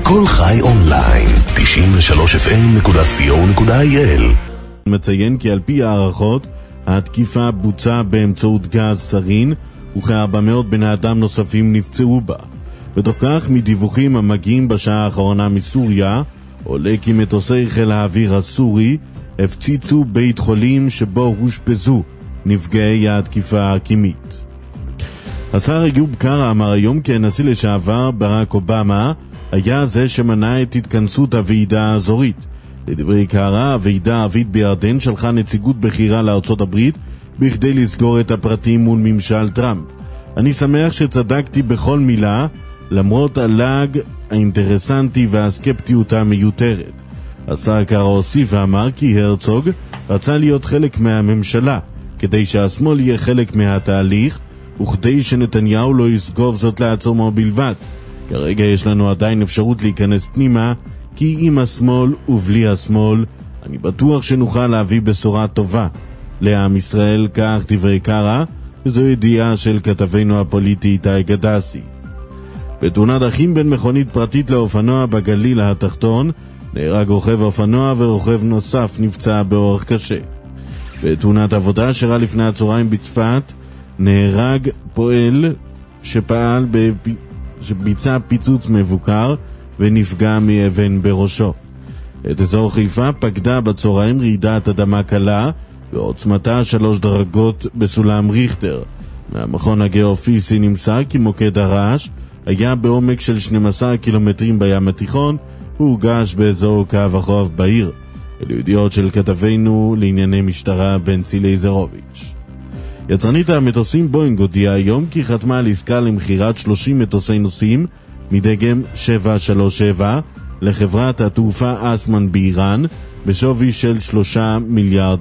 כל חי אונליין, 93fm.co.il. מציין כי על פי הערכות, התקיפה בוצעה באמצעות גז סרין, וכ-400 בני אדם נוספים נפצעו בה. בתוך כך, מדיווחים המגיעים בשעה האחרונה מסוריה, עולה כי מטוסי חיל האוויר הסורי הפציצו בית חולים שבו הושפזו נפגעי התקיפה הקימית. השר איוב קרא אמר היום כי הנשיא לשעבר ברק אובמה היה זה שמנע את התכנסות הוועידה האזורית. לדברי קרא, הוועידה הערבית בירדן שלחה נציגות בחירה לארצות הברית בכדי לסגור את הפרטים מול ממשל טראמפ. אני שמח שצדקתי בכל מילה, למרות הלעג האינטרסנטי והסקפטיות המיותרת. השר קרא הוסיף ואמר כי הרצוג רצה להיות חלק מהממשלה, כדי שהשמאל יהיה חלק מהתהליך, וכדי שנתניהו לא יסגוב זאת לעצמו בלבד. כרגע יש לנו עדיין אפשרות להיכנס פנימה, כי עם השמאל ובלי השמאל, אני בטוח שנוכל להביא בשורה טובה לעם ישראל, כך דברי קרא, וזו ידיעה של כתבנו הפוליטי איתי גדסי. בתאונת דרכים בין מכונית פרטית לאופנוע בגליל התחתון, נהרג רוכב אופנוע ורוכב נוסף נפצע באורח קשה. בתאונת עבודה שרה לפני הצהריים בצפת, נהרג פועל שביצע פיצוץ מבוקר ונפגע מאבן בראשו. את אזור חיפה פקדה בצהריים רעידת אדמה קלה ועוצמתה 3 דרגות בסולם ריכטר. מהמכון הגיאופיזי נמסר כי מוקד הרעש היה בעומק של 12 קילומטרים בים התיכון והורגש באזור קו החוף בעיר. אלו ידיעות של כתבנו לענייני משטרה בנצי לייזרוביץ'. יצרנית המטוסים בוינג הודיעה היום כי חתמה על עסקה למכירת 30 מטוסי נוסעים מדגם 737 לחברת התעופה אסמן באיראן בשווי של $3 מיליארד.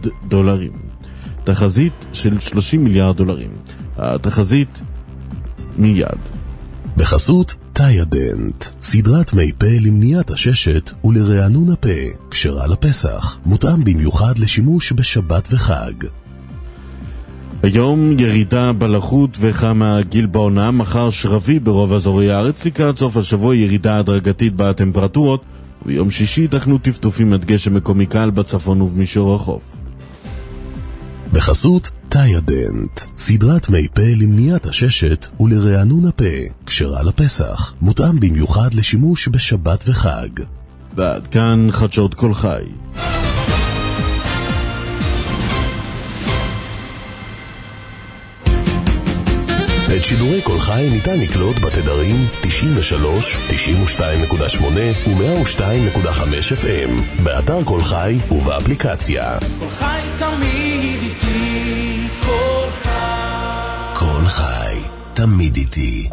תחזית של $30 מיליארד. התחזית מיד. בחסות תאידנט, סדרת מי פה למניעת הששת ולרענון הפה, כשרה לפסח, מותאם במיוחד לשימוש בשבת וחג. היום ירידה בלחות וכמה גיל בעונה, מחר שרבי ברוב אזורי הארץ, לקראת סוף השבוע ירידה הדרגתית בטמפרטורות, ויום שישי תכנו טפטופים עד גשם מקומי קל בצפון ובמישור החוף. בחסות תאידנט, סדרת מי פה למניעת הששת ולרענון הפה, כשרה לפסח, מותאם במיוחד לשימוש בשבת וחג. ועד כאן חדשות כל חי. את שידורי כל חי ניתן לקלוט בתדרים 93, 92.8 ו-102.5 FM, באתר כל חי ובאפליקציה. כל חי תמיד איתי, כל חי. כל חי תמיד איתי.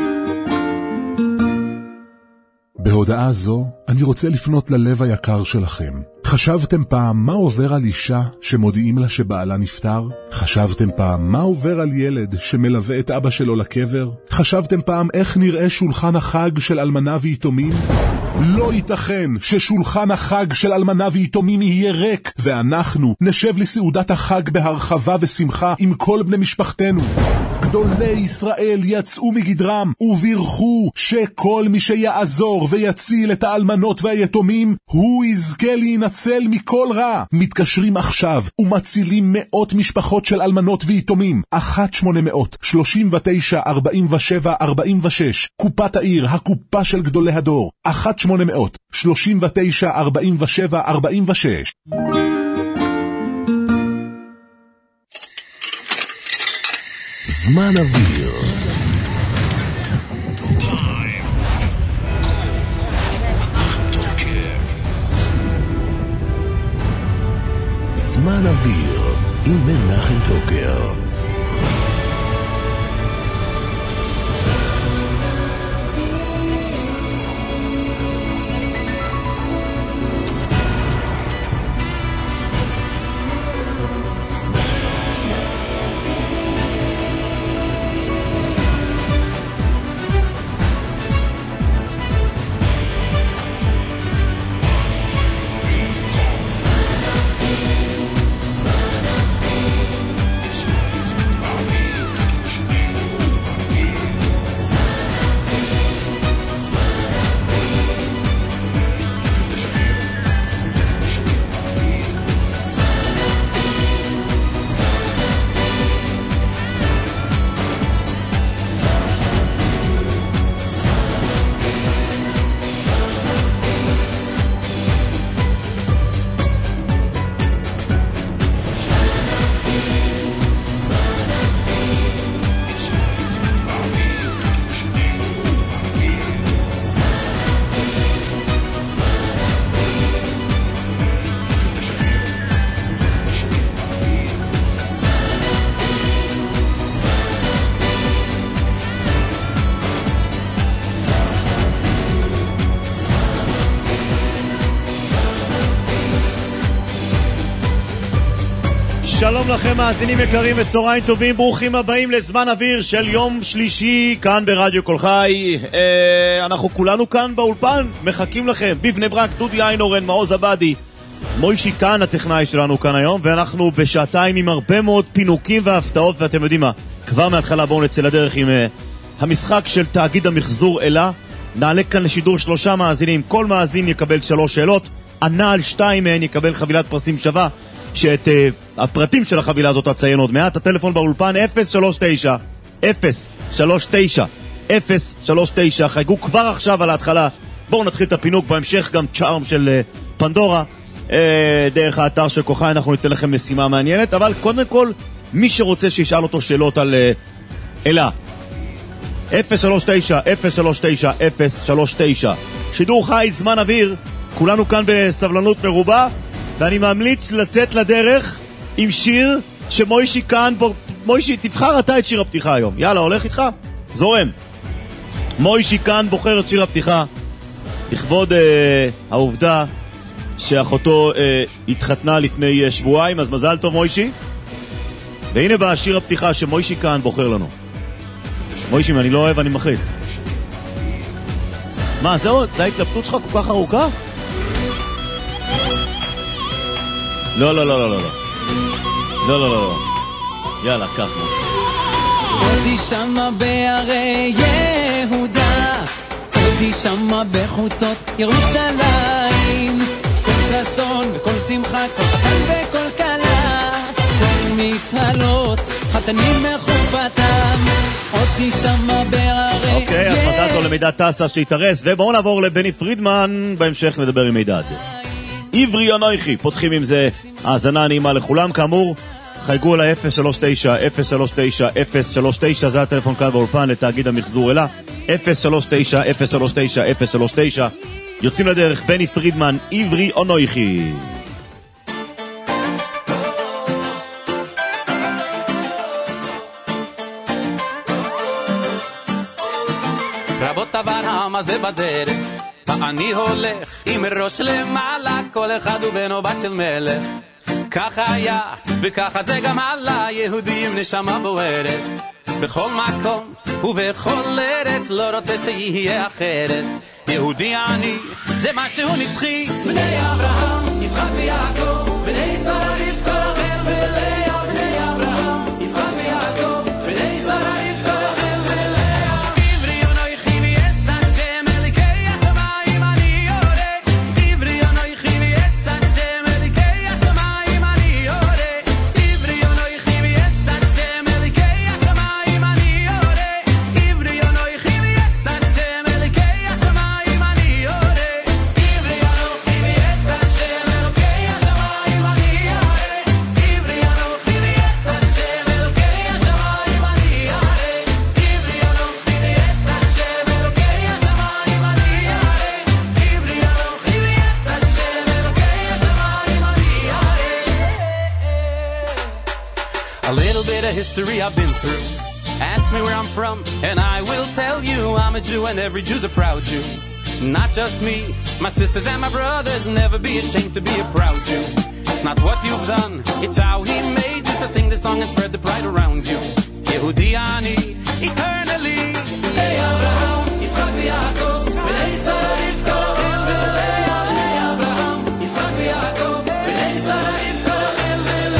בהודעה זו אני רוצה לפנות ללב היקר שלכם. חשבתם פעם מה עובר על אישה שמודיעים לה שבעלה נפטר? חשבתם פעם מה עובר על ילד שמלווה את אבא שלו לקבר? חשבתם פעם איך נראה שולחן החג של אלמנה ויתומים? לא ייתכן ששולחן החג של אלמנה ויתומים יהיה ריק, ואנחנו נשב לסעודת החג בהרחבה ושמחה עם כל בני משפחתנו. גדולי ישראל יצאו מגדרם ובירכו שכל מי שיעזור ויציל את האלמנות והיתומים, הוא יזכה להינצל מכל רע. מתקשרים עכשיו ומצילים מאות משפחות של אלמנות ויתומים. 1-800-39-47-46, קופת העיר, הקופה של גדולי הדור. 1-800-39-47-46. זמן אוויר. זמן אוויר עם מנחם טוקר. שלום לכם מאזינים יקרים וצהריים טובים, ברוכים הבאים לזמן אוויר של יום שלישי כאן ברדיו כל חי. אנחנו כולנו כאן באולפן מחכים לכם, בבני ברק דודי איינורן, מעוז עבדי, מוישי כאן הטכנאי שלנו כאן היום, ואנחנו בשעתיים עם הרבה מאוד פינוקים והפתעות, ואתם יודעים מה, כבר מההתחלה בואו נצא לדרך עם המשחק של תאגיד המחזור אלה. נעלה כאן לשידור 3 מאזינים, כל מאזין יקבל 3 שאלות, ענה על 2 מהן יקבל חבילת פרסים שווה, שאת הפרטים של החבילה הזאת אציין עוד מעט. הטלפון באולפן 039 חייגו כבר עכשיו על ההתחלה. בואו נתחיל את הפינוק, בהמשך גם צ'ארם של פנדורה דרך האתר של כוכי. אנחנו ניתן לכם משימה מעניינת, אבל קודם כל מי שרוצה שישאל אותו שאלות על אלה, 039 שידור חי, זמן אוויר, כולנו כאן בסבלנות מרובה, ואני ממליץ לצאת לדרך עם שיר שמוישי כאן. מוישי, תבחר אתה את שיר הפתיחה היום. יאללה, הולך איתך? זורם. מוישי כאן בוחר את שיר הפתיחה לכבוד העובדה שאחותו התחתנה לפני שבועיים, אז מזל טוב מוישי. והנה בא שיר הפתיחה שמוישי כאן בוחר לנו. מוישי, אם אני לא אוהב אני מחליט. מה, זהו? זה ההתלבטות שלך כל כך ארוכה? לא. יאללה, ככה. עודי שמה בערי יהודה, עודי שמה בחוצות ירושלים, כל ששון וכל שמחה, כל חתן וכל כלה, כל מצהלות, חתנים מחופתם, עודי שמה בערי יהודה. אוקיי, אז מזל טוב למידע טסה שהתארס, ובואו נעבור לבני פרידמן, בהמשך נדבר עם מידע. עברי אנוכי, פותחים עם זה האזנה נעימה לכולם. כאמור, חייגו על ה-039, זה הטלפון כאן באולפן לתאגיד המחזור אלה, 039. יוצאים לדרך, בני פרידמן, עברי אנוכי. רבות אברהם הזה בדרך, אני הולך עם ראש למעלה, כל אחד הוא בנו בת של מלך. ככה היה וככה זה גם עלה, יהודים נשמה בוערת בכל מקום ובכל ארץ, לא רוצה שיהיה אחרת. יהודי אני זה משהו נצחי, בני אברהם, יצחק ויעקב, בני שרה רבקה רחל ולאה, בני אברהם, יצחק ויעקב, בני שרה רבקה רחל ולאה. History I've been through. Ask me where I'm from and I will tell you I'm a Jew and every Jew's a proud Jew. Not just me, my sisters and my brothers, never be ashamed to be a proud Jew. It's not what you've done, it's how he made you. So sing the song and spread the pride around you. Yehudi ani, eternally. Hey Abraham, Yitzchak v'Yaakov, b'nei Sarah Rivka, Rachel v'Leah. Hey Abraham, Yitzchak v'Yaakov, b'nei Sarah Rivka, Rachel v'Leah.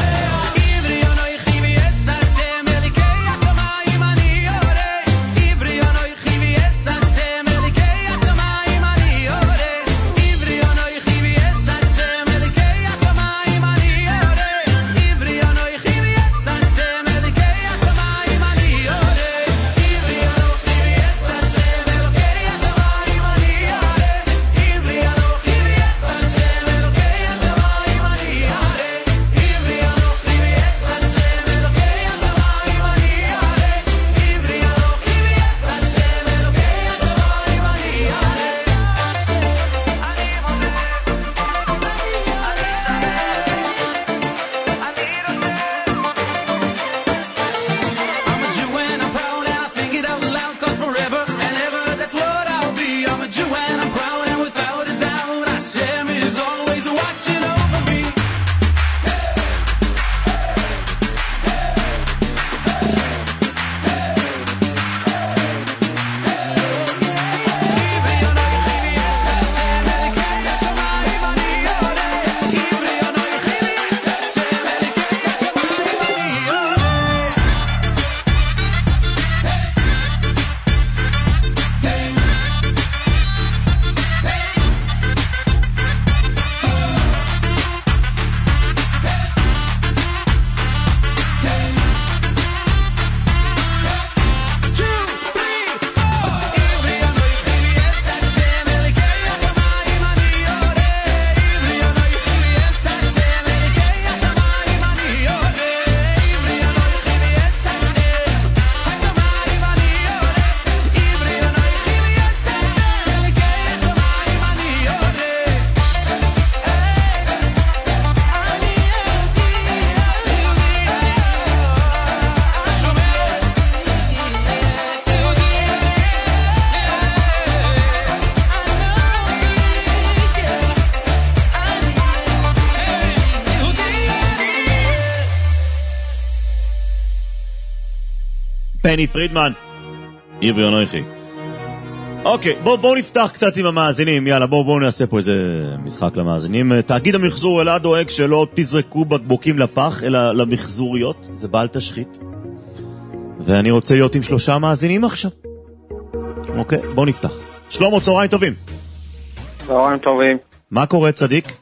פני פרידמן, עיר ויונויכי. אוקיי, בואו נפתח קצת עם המאזינים. יאללה, בואו נעשה פה איזה משחק למאזינים. תאגיד המחזור אלא דואג שלא תזרקו בקבוקים לפח, אלא למחזוריות. זה בעל תשחית. ואני רוצה להיות עם 3 מאזינים עכשיו. אוקיי, בואו נפתח. שלמה, צהריים טובים. צהריים טובים. מה קורה, צדיק?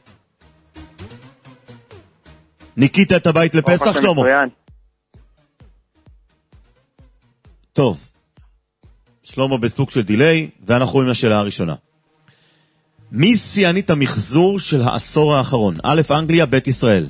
ניקית את הבית לפסח, שלמה? טוב. שלמה בסוג של דיליי, ואנחנו עם השאלה הראשונה. מי שיאנית המחזור של העשור האחרון? א', אנגליה, ב', ישראל.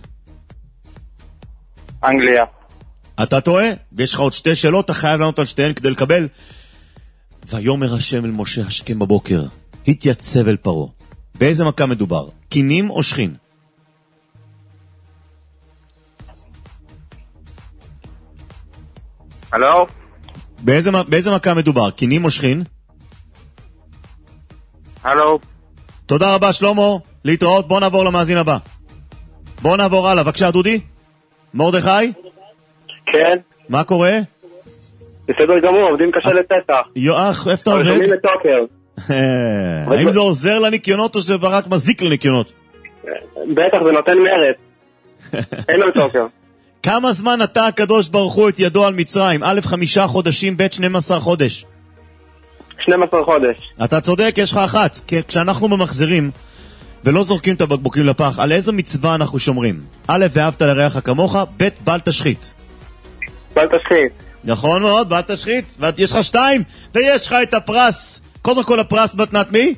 אנגליה. אתה טועה? ויש לך עוד 2 שאלות, אתה חייב לענות על שתיהן כדי לקבל. ויאמר השם אל משה השכם בבוקר, התייצב אל פרעה. באיזה מכה מדובר? קינים או שכין? הלו? באיזה מכה מדובר? קינים או שכין? הלו? תודה רבה שלמה, להתראות. בוא נעבור למאזין הבא. בוא נעבור הלאה, בבקשה דודי. מרדכי? כן. מה קורה? בסדר גמור, עובדים קשה לפסח. יואח, איפה אתה עובד? שומעים את טוקר. האם זה עוזר לניקיונות או שזה רק מזיק לניקיונות? בטח, זה נותן מרד. אין לו טוקר. כמה זמן נטע הקדוש ברוך הוא את ידו על מצרים? א' 5 חודשים, ב' 12 חודש. 12 חודש. אתה צודק, יש לך אחת. כי כשאנחנו ממחזרים ולא זורקים את הבקבוקים לפח, על איזה מצווה אנחנו שומרים? א', ואהבת לרעך כמוך, ב', בל תשחית. בל תשחית. נכון מאוד, בל תשחית. ויש לך 2, ויש לך את הפרס. קודם כל הפרס מתנת מי?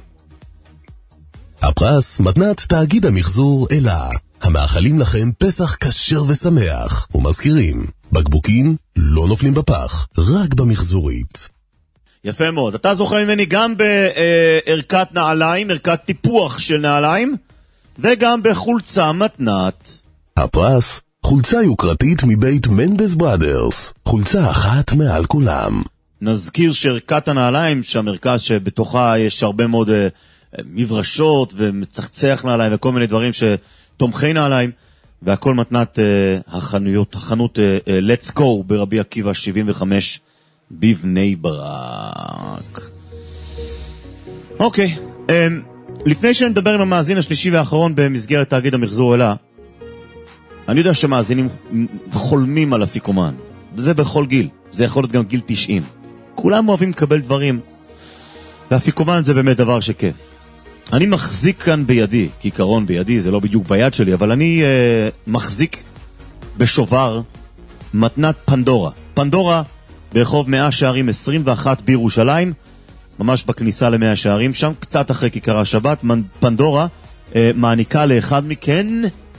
הפרס מתנת תאגיד המחזור אלה. המאחלים לכם פסח כשר ושמח, ומזכירים, בקבוקים לא נופלים בפח, רק במחזורית. יפה מאוד. אתה זוכר ממני גם בערכת נעליים, ערכת טיפוח של נעליים, וגם בחולצה מתנת. הפרס, חולצה יוקרתית מבית מנדס בראדרס, חולצה אחת מעל כולם. נזכיר שערכת הנעליים, שהמרכז שבתוכה יש הרבה מאוד מברשות ומצחצח נעליים וכל מיני דברים שתומכי נעליים, והכל מתנת החנות Let's Go ברבי עקיבא 75 בבני ברק. אוקיי, לפני שנדבר עם המאזין השלישי והאחרון במסגרת תאגיד המחזור אלה, אני יודע שמאזינים חולמים על אפיקומן, וזה בכל גיל, זה יכול להיות גם גיל 90. כולם אוהבים לקבל דברים, ואפיקומן זה באמת דבר שכיף. אני מחזיק כאן בידי, כעיקרון בידי, זה לא בדיוק ביד שלי, אבל אני מחזיק בשובר מתנת פנדורה. פנדורה ברחוב 100 שערים 21 בירושלים, ממש בכניסה ל100 שערים שם, קצת אחרי כיכר השבת. פנדורה מעניקה לאחד מכן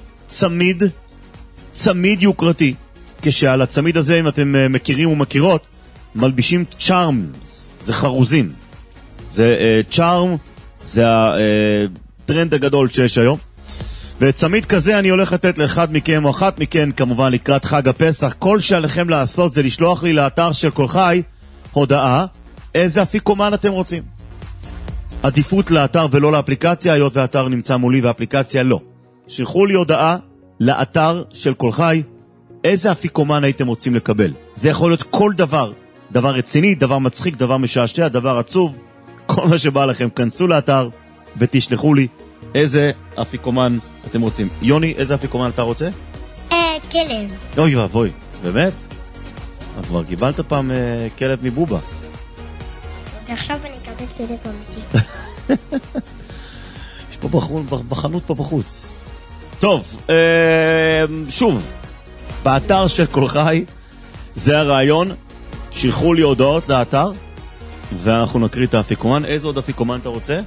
צמיד יוקרתי, כשעל הצמיד הזה, אם אתם מכירים ומכירות, מלבישים צ'ארמס, זה חרוזים. זה צ'ארם, זה הטרנד הגדול שיש היום. וצמיד כזה אני הולך לתת לאחד מכם או אחת מכן, כמובן לקראת חג הפסח. כל שעליכם לעשות זה לשלוח לי לאתר של כל חי הודעה איזה אפיקומן אתם רוצים. עדיפות לאתר ולא לאפליקציה, היות והאתר נמצא מולי והאפליקציה לא. שלחו לי הודעה לאתר של כל חי איזה אפיקומן הייתם רוצים לקבל. זה יכול להיות כל דבר, דבר רציני, דבר מצחיק, דבר משעשע, דבר עצוב, כל מה שבא לכם. כנסו לאתר ותשלחו לי איזה אפיקומן אתם רוצים. יוני, איזה אפיקומן אתה רוצה? כלב. אוי ואבוי, באמת? כבר קיבלת פעם כלב מבובה. אז עכשיו אני אקבל כלב אמיתי. יש פה בחנות פה בחוץ. טוב, שוב, באתר של כל חי, זה הרעיון, שלחו לי הודעות לאתר, ואנחנו נקריא את האפיקומן. איזה עוד אפיקומן אתה רוצה?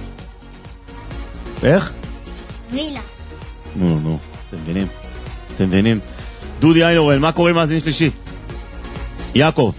איך? וילה. נו, אתם מבינים. דודי איינורן, מה קורה עם מאזין שלישי? יעקב.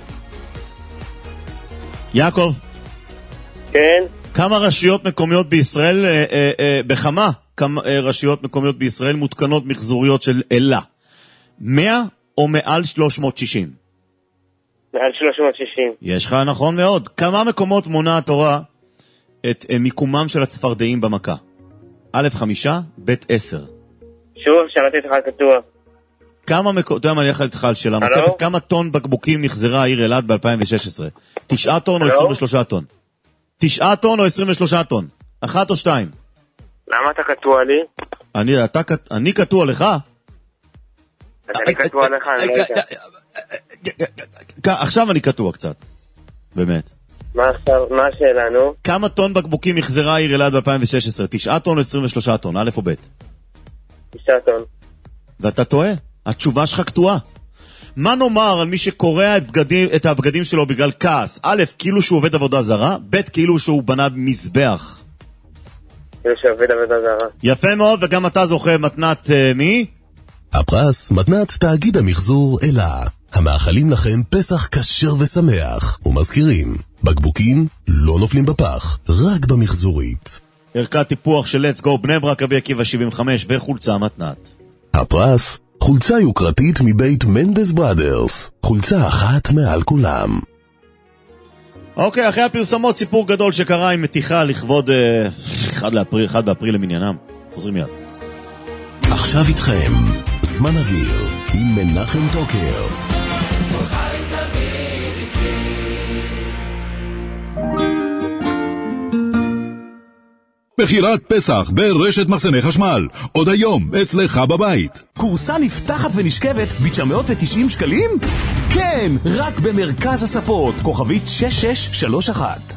כן. כמה רשויות מקומיות בישראל, בכמה רשויות מקומיות בישראל מותקנות מחזוריות של אלה? 100 או מעל 360? מעל 360. יש לך, נכון מאוד. כמה מקומות מונה התורה את מיקומם של הצפרדעים במכה? א' 5, ב' 10. שוב, שמעתי לך קטוע. אתה יודע מה, אני יכול להתחיל שאלה נוספת, כמה טון בקבוקים מחזרה העיר אלעד ב-2016? 9 טון או 23 טון? 9 טון או 23 טון? 1 או 2? למה אתה קטוע לי? אני קטוע לך? אני קטוע לך, אני לא יודע. עכשיו אני קטוע קצת, באמת. מה השאלה, נו? כמה טון בקבוקים מחזרה העיר אלעד ב-2016? 9 טון או 23 טון? א' או ב'? 9 טון. ואתה טועה? התשובה שלך קטועה. מה נאמר על מי שקורע את הבגדים שלו בגלל כעס? א', כאילו שהוא עובד עבודה זרה, ב', כאילו שהוא בנה מזבח. כאילו שהוא עובד עבודה זרה. יפה מאוד, וגם אתה זוכה מתנת מי? הפרס מתנת תאגיד המחזור אלה. המאחלים לכם פסח כשר ושמח, ומזכירים, בקבוקים לא נופלים בפח, רק במחזורית. ערכת טיפוח של Let's Go בני ברק רבי עקיבא 75 וחולצה מתנת. הפרס, חולצה יוקרתית מבית מנדס בראדרס, חולצה אחת מעל כולם. אוקיי, אחרי הפרסמות סיפור גדול שקרה עם מתיחה לכבוד 1 באפריל למניינם. חוזרים מיד. עכשיו איתכם, זמן אוויר עם מנחם טוקר. בחירת פסח ברשת מחסני חשמל, עוד היום אצלך בבית. קורסה נפתחת ונשכבת ב-990 שקלים? כן, רק במרכז הספות, כוכבית 6631.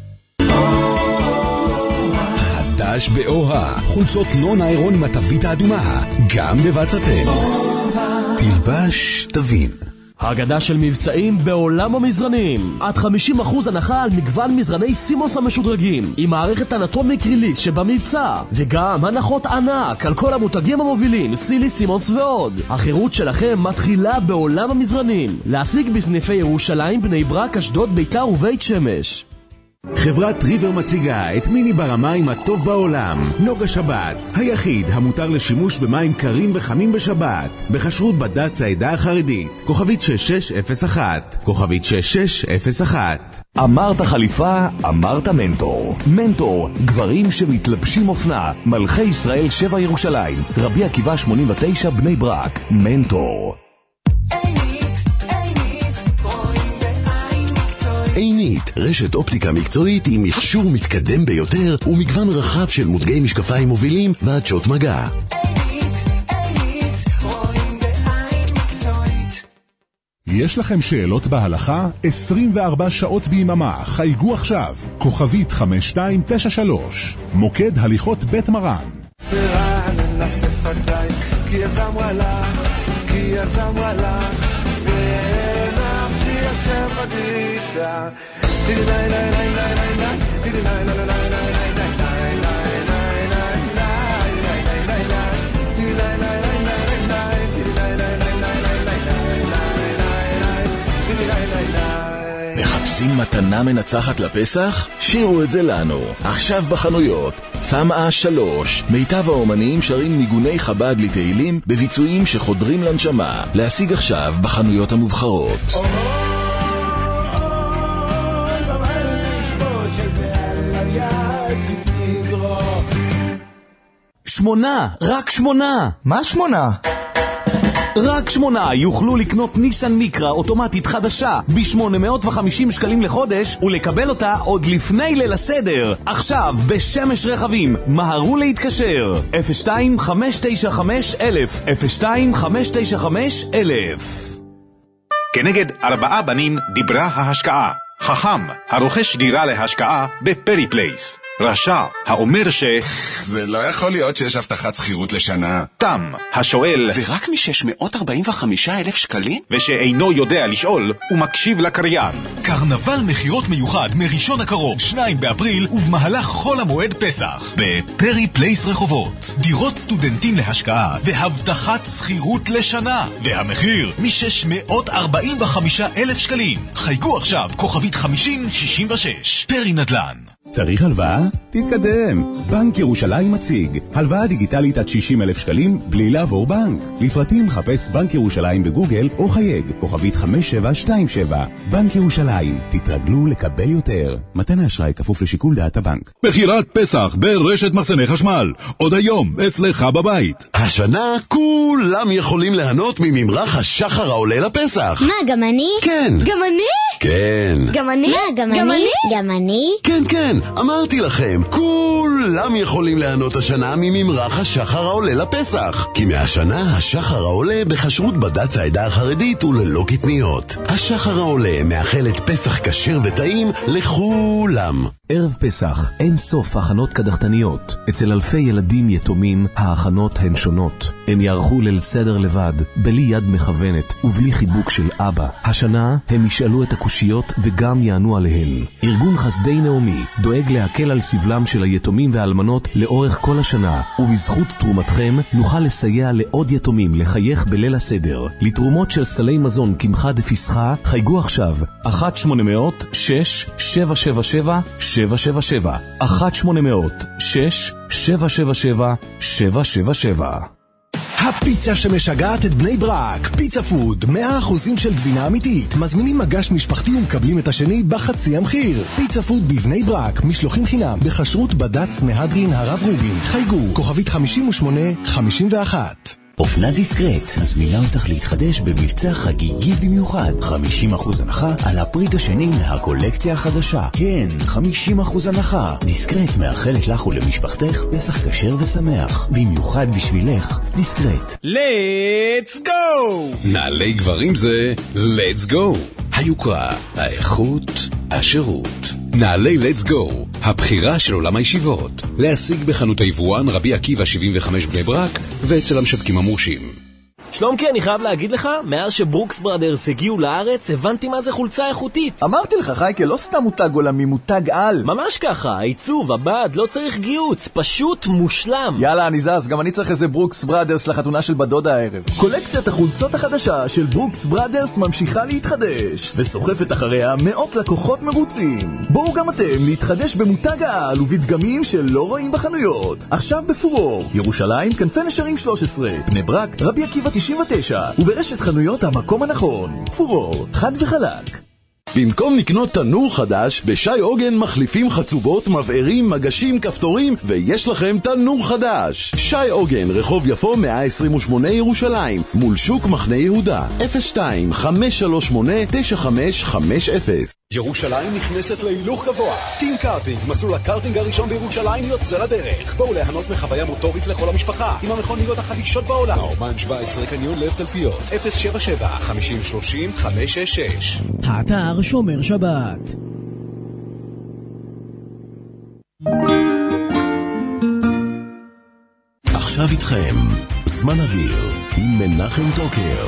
חדש באוהה, חולצות נון איירון עם התווית האדומה, גם בבצעתם. תלבש, תבין. הגדה של מבצעים בעולם המזרנים. עד 50% הנחה על מגוון מזרני סימוס המשודרגים, עם מערכת אנטומיק ריליס שבמבצע, וגם הנחות ענק על כל המותגים המובילים, סילי, סימוס ועוד. החירות שלכם מתחילה בעולם המזרנים. להשיג בסניפי ירושלים, בני ברק, אשדוד, ביתר ובית שמש. חברת ריבר מציגה את מיני בר המים הטוב בעולם, נוגה שבת, היחיד המותר לשימוש במים קרים וחמים בשבת, בכשרות בד"ץ העדה החרדית, כוכבית 6601, כוכבית 6601. אמרת חליפה, אמרת מנטור. מנטור, גברים שמתלבשים אופנה, מלכי ישראל 7 ירושלים, רבי עקיבא 89 בני ברק. מנטור. עינית, רשת אופטיקה מקצועית עם מכשור מתקדם ביותר ומגוון רחב של מותגי משקפיים מובילים ועדשות מגע. יש לכם שאלות בהלכה? 24 שעות ביממה, חייגו עכשיו, כוכבית 5293, מוקד הליכות בית מרן. כי יזם וואלה ונפשי השם בדיתה מחפשים מתנה מנצחת לפסח? שירו את זה לנו. עכשיו בחנויות. צמאה 3. מיטב האומנים שרים ניגוני חב"ד לתהילים בביצועים שחודרים לנשמה. להשיג עכשיו בחנויות המובחרות. 8, רק 8. מה 8? רק 8 יוכלו לקנות ניסן מיקרה אוטומטית חדשה ב-850 שקלים לחודש ולקבל אותה עוד לפני ליל הסדר. עכשיו בשמש רכבים, מהרו להתקשר 02-595-1000 כנגד 4 בנים דיברה ההשקעה. חכם, הרוכש דירה להשקעה בפרי פלייס. רשע, האומר זה לא יכול להיות שיש הבטחת שכירות לשנה. תם, השואל ורק מ-645,000 שקלים? ושאינו יודע לשאול ומקשיב לקריין. קרנבל מחירות מיוחד מראשון הקרוב 2 באפריל ובמהלך חול המועד פסח בפרי פלייס רחובות. דירות סטודנטים להשקעה והבטחת שכירות לשנה, והמחיר מ-645,000 שקלים. חייגו עכשיו כוכבית 5066. פרי נדל"ן. צריך הלוואה? תתקדם. בנק ירושלים מציג הלוואה דיגיטלית עד 60,000 שקלים בלי לעבור בנק. לפרטים חפש בנק ירושלים בגוגל או חייג כוכבית 5727. בנק ירושלים, תתרגלו לקבל יותר. מתן האשראי כפוף לשיקול דעת הבנק. בחירת פסח ברשת מחסני חשמל. עוד היום אצלך בבית. השנה כולם יכולים ליהנות מממרח השחר העולה לפסח. מה, גם אני? כן. גם אני? כן. גם אני? מה, גם אני? גם אני? כן, כן, אמרתי לכם, כולם יכולים ליהנות השנה מממרח השחר העולה לפסח. כי מהשנה השחר העולה בכשרות בד"ץ העדה החרדית וללא קטניות. השחר העולה מאחל את פסח כשר וטעים לכולם. ערב פסח, אין סוף הכנות קדחתניות. אצל אלפי ילדים יתומים, ההכנות הן שונות. הם יערכו ליל סדר לבד, בלי יד מכוונת ובלי חיבוק של אבא. השנה הם ישאלו את הקושיות וגם יענו עליהן. ארגון חסדי נעמי דואג להקל על סבלם של היתומים והאלמנות לאורך כל השנה, ובזכות תרומתכם נוכל לסייע לעוד יתומים לחייך בליל הסדר. לתרומות של סלי מזון קמחא דפסחא חייגו עכשיו 1-800-6-777-777 1-800-6-777-777. הפיצה שמשגעת את בני ברק, פיצה פוד, 100% של גבינה אמיתית. מזמינים מגש משפחתי ומקבלים את השני בחצי המחיר. פיצה פוד בבני ברק, משלוחים חינם, בכשרות בד"ץ מהדרין הרב רובין. חייגו, כוכבית 5851. אופנה דיסקרט מזמינה אותך להתחדש במבצע חגיגי במיוחד. 50% הנחה על הפריט השני מהקולקציה החדשה. כן, 50% הנחה. דיסקרט מאחלת לך ולמשפחתך פסח כשר ושמח. במיוחד בשבילך, דיסקרט. Let's go! נעלי גברים זה Let's go. היוקרה, האיכות, השירות. נעלי Let's go, הבחירה של עולם הישיבות. להשיג בחנות היבואן רבי עקיבא 75 בני ברק ואצל המשווקים המורשים. שלומקי, אני חייב להגיד לך, מאז שברוקס ברדרס הגיעו לארץ, הבנתי מה זה חולצה איכותית. אמרתי לך, חייקה, לא סתם מותג עולמי, מותג על. ממש ככה, העיצוב, הבד, לא צריך גיוץ, פשוט מושלם. יאללה, אני זז, גם אני צריך איזה ברוקס ברדרס לחתונה של בדודה הערב. קולקציית החולצות החדשה של ברוקס ברדרס ממשיכה להתחדש, וסוחפת אחריה מאות לקוחות מרוצים. בואו גם אתם להתחדש במותג העל ובדגמים שלא רואים בחנויות. עכשיו בפורור, ירושלים, כנפי נשרים 13, בני ברק, רבי עקיבא 99, וברשת חנויות המקום הנכון. פורור, חד וחלק. במקום לקנות תנור חדש, בשי עוגן מחליפים חצובות, מבערים, מגשים, כפתורים, ויש לכם תנור חדש. שי עוגן, רחוב יפו 128 ירושלים, מול שוק מחנה יהודה. 02-538-9550. ירושלים נכנסת להילוך גבוה. טים קארטינג, מסלול הקארטינג הראשון בירושלים יוצא לדרך. בואו ליהנות מחוויה מוטורית לכל המשפחה, עם המכוניות החדישות בעולם. האומן 17 קניון לב תלפיות. 077-5030-566. האתר שומר שבת. עכשיו איתכם זמן אוויר עם מנחם טוקר.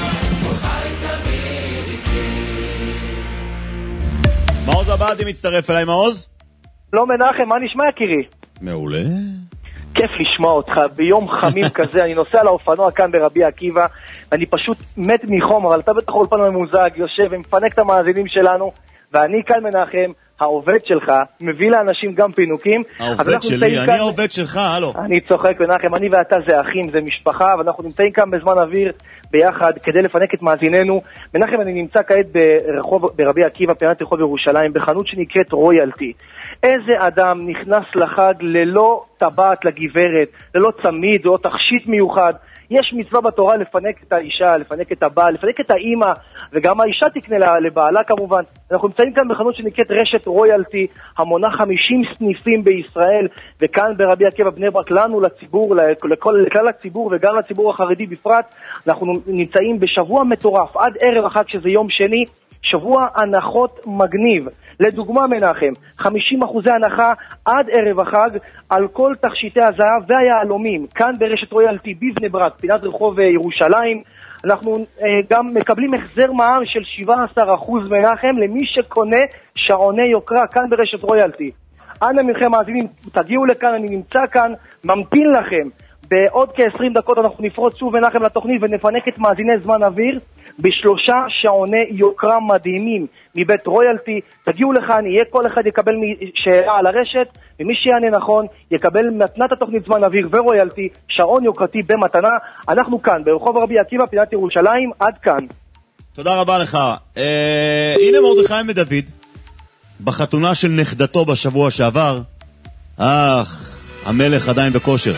מעוז עבדי מצטרף אליי. מעוז? לא מנחם, מה נשמע יקירי? מעולה. כיף לשמוע אותך ביום חמים כזה. אני נוסע לאופנוע כאן ברבי עקיבא, אני פשוט מת מחום, אבל אתה בטח אולפן ממוזג, יושב ומפנק את המאזינים שלנו, ואני כאן מנחם, העובד שלך, מביא לאנשים גם פינוקים. העובד שלי, אני העובד שלך, הלו. אני צוחק מנחם, אני ואתה זה אחים, זה משפחה, ואנחנו נמצאים כאן בזמן אוויר ביחד כדי לפנק את מאזיננו. מנחם, אני נמצא כעת ברבי עקיבא, פינת רחוב ירושלים, בחנות שנקראת רויאלטי. איזה אדם נכנס לחג ללא טבעת לגברת, ללא צמיד או תכשיט מיוחד? יש מצווה בתורה לפנק את האישה, לפנק את הבעל, לפנק את האימא, וגם האישה תקנה לבעלה כמובן. אנחנו נמצאים כאן בחנות שנקראת רשת רויאלטי, המונה 50 סניפים בישראל, וכאן ברבי עקיבא בני ברק, לנו, לציבור, לכלל הציבור וגם לציבור החרדי בפרט. אנחנו נמצאים בשבוע מטורף, עד ערב החג שזה יום שני, שבוע הנחות מגניב. לדוגמה מנחם, 50% הנחה עד ערב החג על כל תכשיטי הזהב והיהלומים. כאן ברשת רויאלטי בבני ברק, פינת רחוב ירושלים, אנחנו גם מקבלים החזר מע"מ של 17% מנחם למי שקונה שעוני יוקרה כאן ברשת רויאלטי. אנא מכם מאזינים, תגיעו לכאן, אני נמצא כאן, ממתין לכם. בעוד כ-20 דקות אנחנו נפרוץ שוב מנחם לתוכנית ונפנק את מאזיני זמן אוויר ב3 שעוני יוקרה מדהימים מבית רויאלטי. תגיעו לכאן, כל אחד יקבל שאלה על הרשת, ומי שיענה נכון יקבל מתנת התוכנית זמן אוויר ורויאלטי, שעון יוקרתי במתנה. אנחנו כאן ברחוב רבי עקיבא, פינת ירושלים. עד כאן. תודה רבה לך. הנה מרדכי מדוד בחתונה של נכדתו בשבוע שעבר. המלך עדיין בכושר.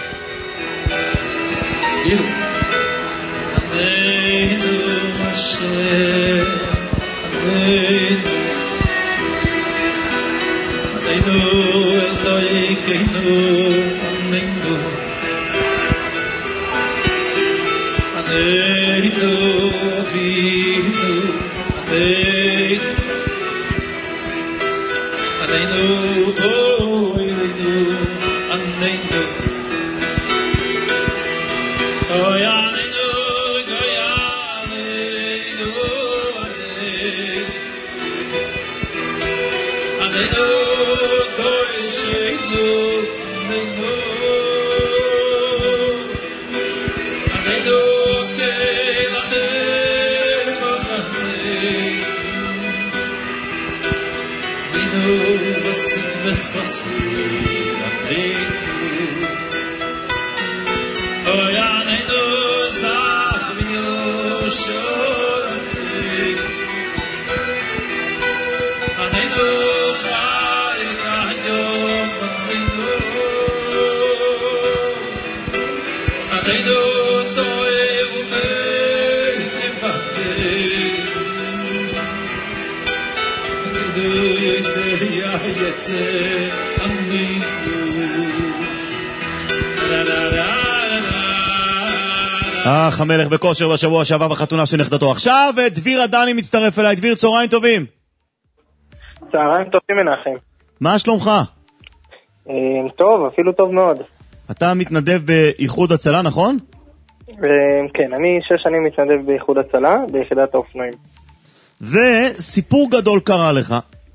המלך בכושר בשבוע שעבר בחתונה של נכדתו. עכשיו דביר עדני מצטרף אליי. דביר, צהריים טובים. צהריים טובים מנחם. מה שלומך? טוב, אפילו טוב מאוד. אתה מתנדב באיחוד הצלה, נכון? כן, אני 6 שנים מתנדב באיחוד הצלה, ביחידת האופנועים. וסיפור גדול קרה לך.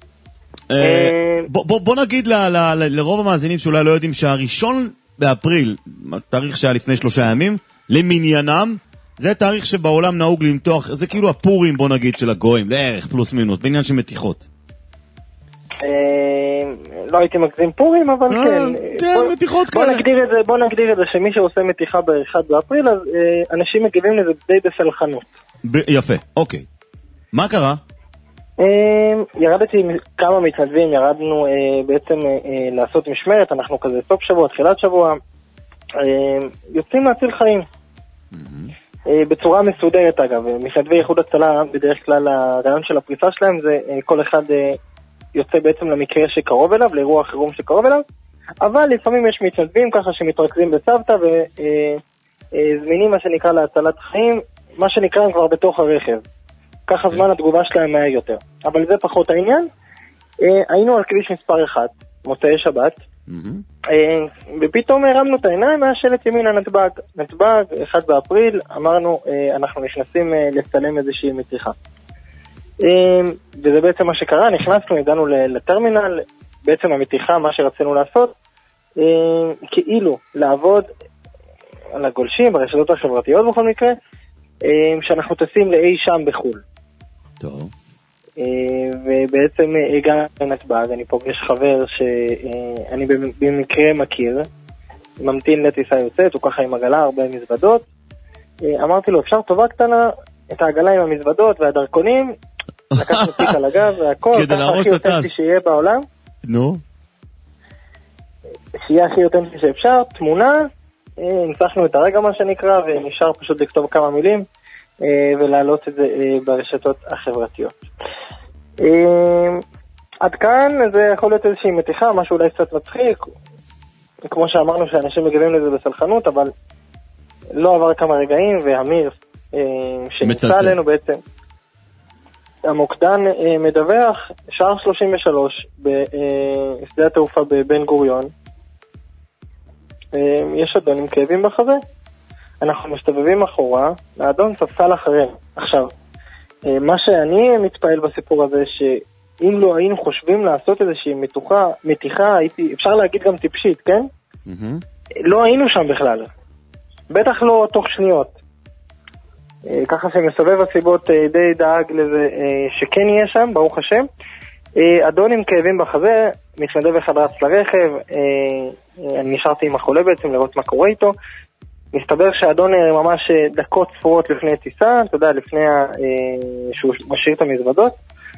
בוא נגיד לרוב המאזינים שאולי לא יודעים שהראשון באפריל, תאריך שהיה לפני 3 ימים, למניינם, זה תאריך שבעולם נהוג למתוח, זה כאילו הפורים, בוא נגיד, של הגויים, לערך פלוס מינוס, בעניין של מתיחות. לא הייתי מגזים פורים, אבל כן, מתיחות כאלה. בוא נגדיר את זה שמי שעושה מתיחה ב1 באפריל, אז אנשים מגיבים לזה די בסלחנות. יפה, אוקיי. מה קרה? ירדתי עם כמה מתנדבים, ירדנו בעצם לעשות משמרת, אנחנו כזה סוף שבוע, תחילת שבוע, יוצאים להציל חיים. בצורה מסודרת אגב, מתנדבי איחוד הצלה, בדרך כלל הרעיון של הפריצה שלהם זה כל אחד יוצא בעצם למקרה שקרוב אליו, לאירוע חירום שקרוב אליו, אבל לפעמים יש מתנדבים ככה שמתרכזים בסבתא וזמינים מה שנקרא להצלת חיים, מה שנקרא הם כבר בתוך הרכב. ככה זמן התגובה שלהם מהר יותר. אבל זה פחות העניין. היינו על כביש מספר 1, מוצאי שבת, ופתאום הרמנו את העיניים מהשלט ימין הנתב"ג. נתב"ג, 1 באפריל, אמרנו, אנחנו נכנסים לצלם איזושהי מתיחה. וזה בעצם מה שקרה, נכנסנו, הגענו לטרמינל, בעצם המתיחה, מה שרצינו לעשות, כאילו לעבוד על הגולשים, ברשתות החברתיות בכל מקרה, שאנחנו טסים לאי שם בחול. טוב. ובעצם הגענו לנתב"ג, אני פוגש חבר שאני במקרה מכיר, ממתין לטיסה יוצאת, הוא ככה עם עגלה, הרבה מזוודות. אמרתי לו, אפשר טובה קטנה, את העגלה עם המזוודות והדרכונים, לקחנו תיק על הגב והכל, ככה הכי אותנטי שיהיה בעולם. נו? שיהיה הכי אותנטי שאפשר, תמונה, ניסחנו את הרגע מה שנקרא, ונשאר פשוט לכתוב כמה מילים, ולהעלות את זה ברשתות החברתיות. עד כאן זה יכול להיות איזושהי מתיחה, משהו אולי קצת מצחיק, כמו שאמרנו שאנשים מגיבים לזה בסלחנות, אבל לא עבר כמה רגעים, והמיר שנמצא עלינו בעצם, המוקדן מדווח, שעה 33 בשדה התעופה בבן גוריון, יש אדון עם כאבים בחזה, אנחנו מסתובבים אחורה, האדון ספסל אחרינו. עכשיו, מה שאני מתפעל בסיפור הזה, שאם לא היינו חושבים לעשות איזושהי מתיחה, אפשר להגיד גם טיפשית, כן? לא היינו שם בכלל. בטח לא תוך שניות. ככה שמסובב הסיבות די דאג לזה שכן יהיה שם, ברוך השם. אדון עם כאבים בחזה, מתנדב אחד רץ לרכב, אני נשארתי עם החולה בעצם לראות מה קורה איתו. מסתבר שהאדון ממש דקות ספורות לפני טיסה, אתה יודע, לפני שהוא משאיר את המזוודות,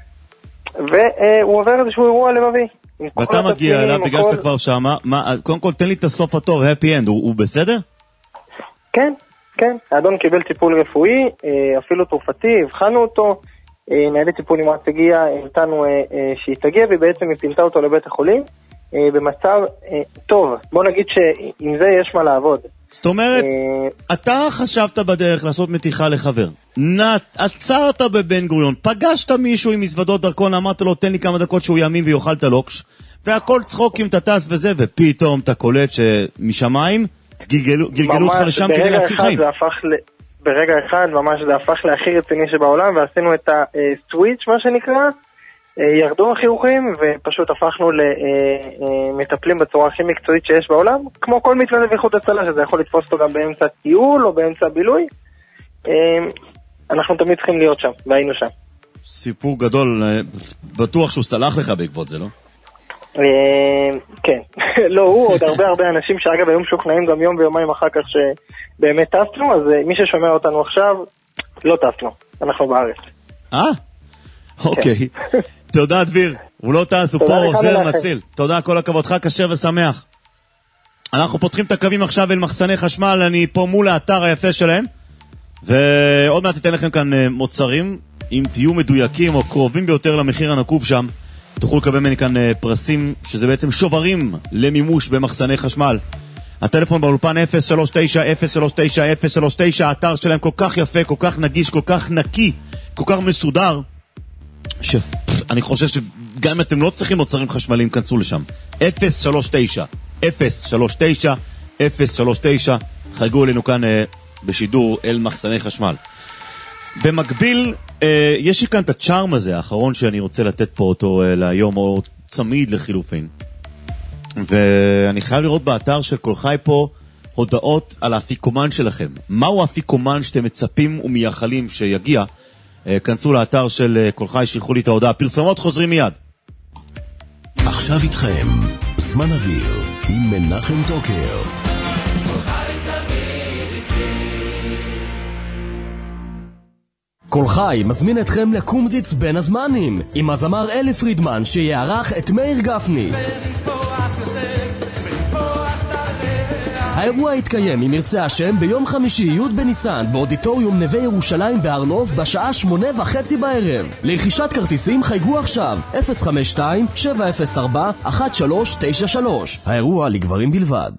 והוא עובר איזשהו אירוע לבבי. ואתה מגיע אליו בגלל שאתה כבר שם, קודם כל תן לי את הסוף הטוב, happy end, הוא בסדר? כן, כן, האדון קיבל טיפול רפואי, אפילו תרופתי, הבחנו אותו, ניידת טיפול נמרץ הגיע, המתנו שהיא תגיע, ובעצם היא פינתה אותו לבית החולים, במצב טוב. בוא נגיד שעם זה יש מה לעבוד. זאת אומרת, אתה חשבת בדרך לעשות מתיחה לחבר, עצרת בבן גוריון, פגשת מישהו עם מזוודות דרכון, אמרת לו תן לי כמה דקות שהוא ימים ויוכל את הלוקש, והכל צחוק עם תטס וזה, ופתאום אתה קולט שמשמיים גלגלו אותך לשם כדי להציל חיים. ברגע אחד ממש זה הפך להכי רציני שבעולם, ועשינו את הסוויץ' מה שנקרא, ירדו החיוכים ופשוט הפכנו למטפלים בצורה הכי מקצועית שיש בעולם, כמו כל מתנדב איחוד הצלה, שזה יכול לתפוס אותו גם באמצע טיול או באמצע בילוי. אנחנו תמיד צריכים להיות שם, והיינו שם. סיפור גדול, בטוח שהוא סלח לך בעקבות זה, לא? כן, לא הוא, עוד הרבה אנשים שאגב היום שוכנעים גם יום ויומיים אחר כך שבאמת טסנו, אז מי ששומע אותנו עכשיו, לא טסנו, אנחנו בארץ. אוקיי. תודה דביר, הוא לא טס, הוא פה עוזר מציל. תודה, כל הכבודך, קשה ושמח. אנחנו פותחים את הקווים עכשיו אל מחסני חשמל, אני פה מול האתר היפה שלהם, ועוד מעט אתן לכם כאן מוצרים, אם תהיו מדויקים או קרובים ביותר למחיר הנקוב שם, תוכלו לקבל ממני כאן פרסים, שזה בעצם שוברים למימוש במחסני חשמל. הטלפון באולפן 039-039-039, האתר שלהם כל כך יפה, כל כך נגיש, כל כך נקי, כל כך מסודר, שאני חושב שגם אם אתם לא צריכים מוצרים חשמליים, כנסו לשם. 039, חייגו אלינו כאן בשידור אל מחסני חשמל. במקביל, יש לי כאן את הצ'ארם הזה, האחרון שאני רוצה לתת פה אותו להיום, או צמיד לחילופין. ואני חייב לראות באתר של כל חי פה הודעות על האפיקומן שלכם. מהו האפיקומן שאתם מצפים ומייחלים שיגיע? כנסו לאתר של כל חי, שילחו לי את ההודעה. פרסומות חוזרים מיד. עכשיו איתכם, זמן אוויר עם מנחם טוקר. כל חי מזמין אתכם לקומזיץ בין הזמנים עם הזמר אלי פרידמן שיערך את מאיר גפני. האירוע יתקיים אם ירצה השם ביום חמישי י' בניסן באודיטוריום נווה ירושלים בהר נוף בשעה 8:30 בערב. לרכישת כרטיסים חייגו עכשיו 052-704-1393. האירוע לגברים בלבד.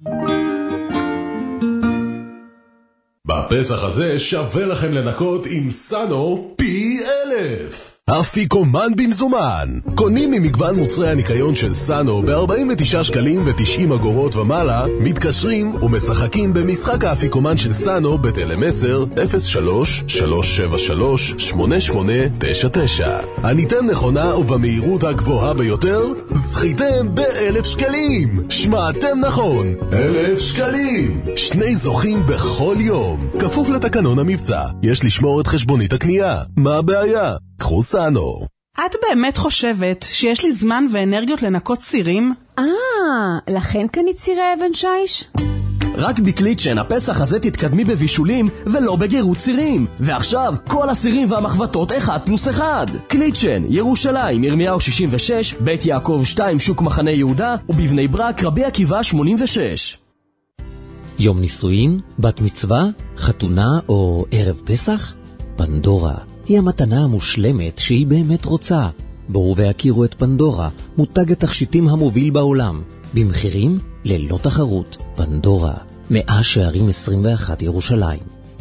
בפסח הזה שווה לכם לנקות עם סאנו פי 1000. אפיקומן במזומן. קונים ממגוון מוצרי הניקיון של סאנו ב-49 שקלים ו90 אגורות ומעלה, מתקשרים ומשחקים במשחק האפיקומן של סאנו בטלמסר 03-373-8899. הניתן נכונה ובמהירות הגבוהה ביותר, זכיתם ב1,000 שקלים. שמעתם נכון, 1,000 שקלים. 2 זוכים בכל יום. כפוף לתקנון המבצע. יש לשמור את חשבונית הקנייה. מה הבעיה? קחו סאנו. את באמת חושבת שיש לי זמן ואנרגיות לנקות צירים? לכן קנית צירי אבן שיש? רק בקליצ'ן הפסח הזה תתקדמי בבישולים ולא בגירות צירים. ועכשיו כל הסירים והמחבטות 1+1. קליצ'ן, ירושלים, ירמיהו 66, בית יעקב 2, שוק מחנה יהודה, ובבני ברק רבי עקיבא 86. יום נישואין, בת מצווה, חתונה או ערב פסח? פנדורה היא המתנה המושלמת שהיא באמת רוצה. בואו והכירו את פנדורה, מותג התכשיטים המוביל בעולם, במחירים ללא תחרות. פנדורה, 100 שערים 21 ירושלים.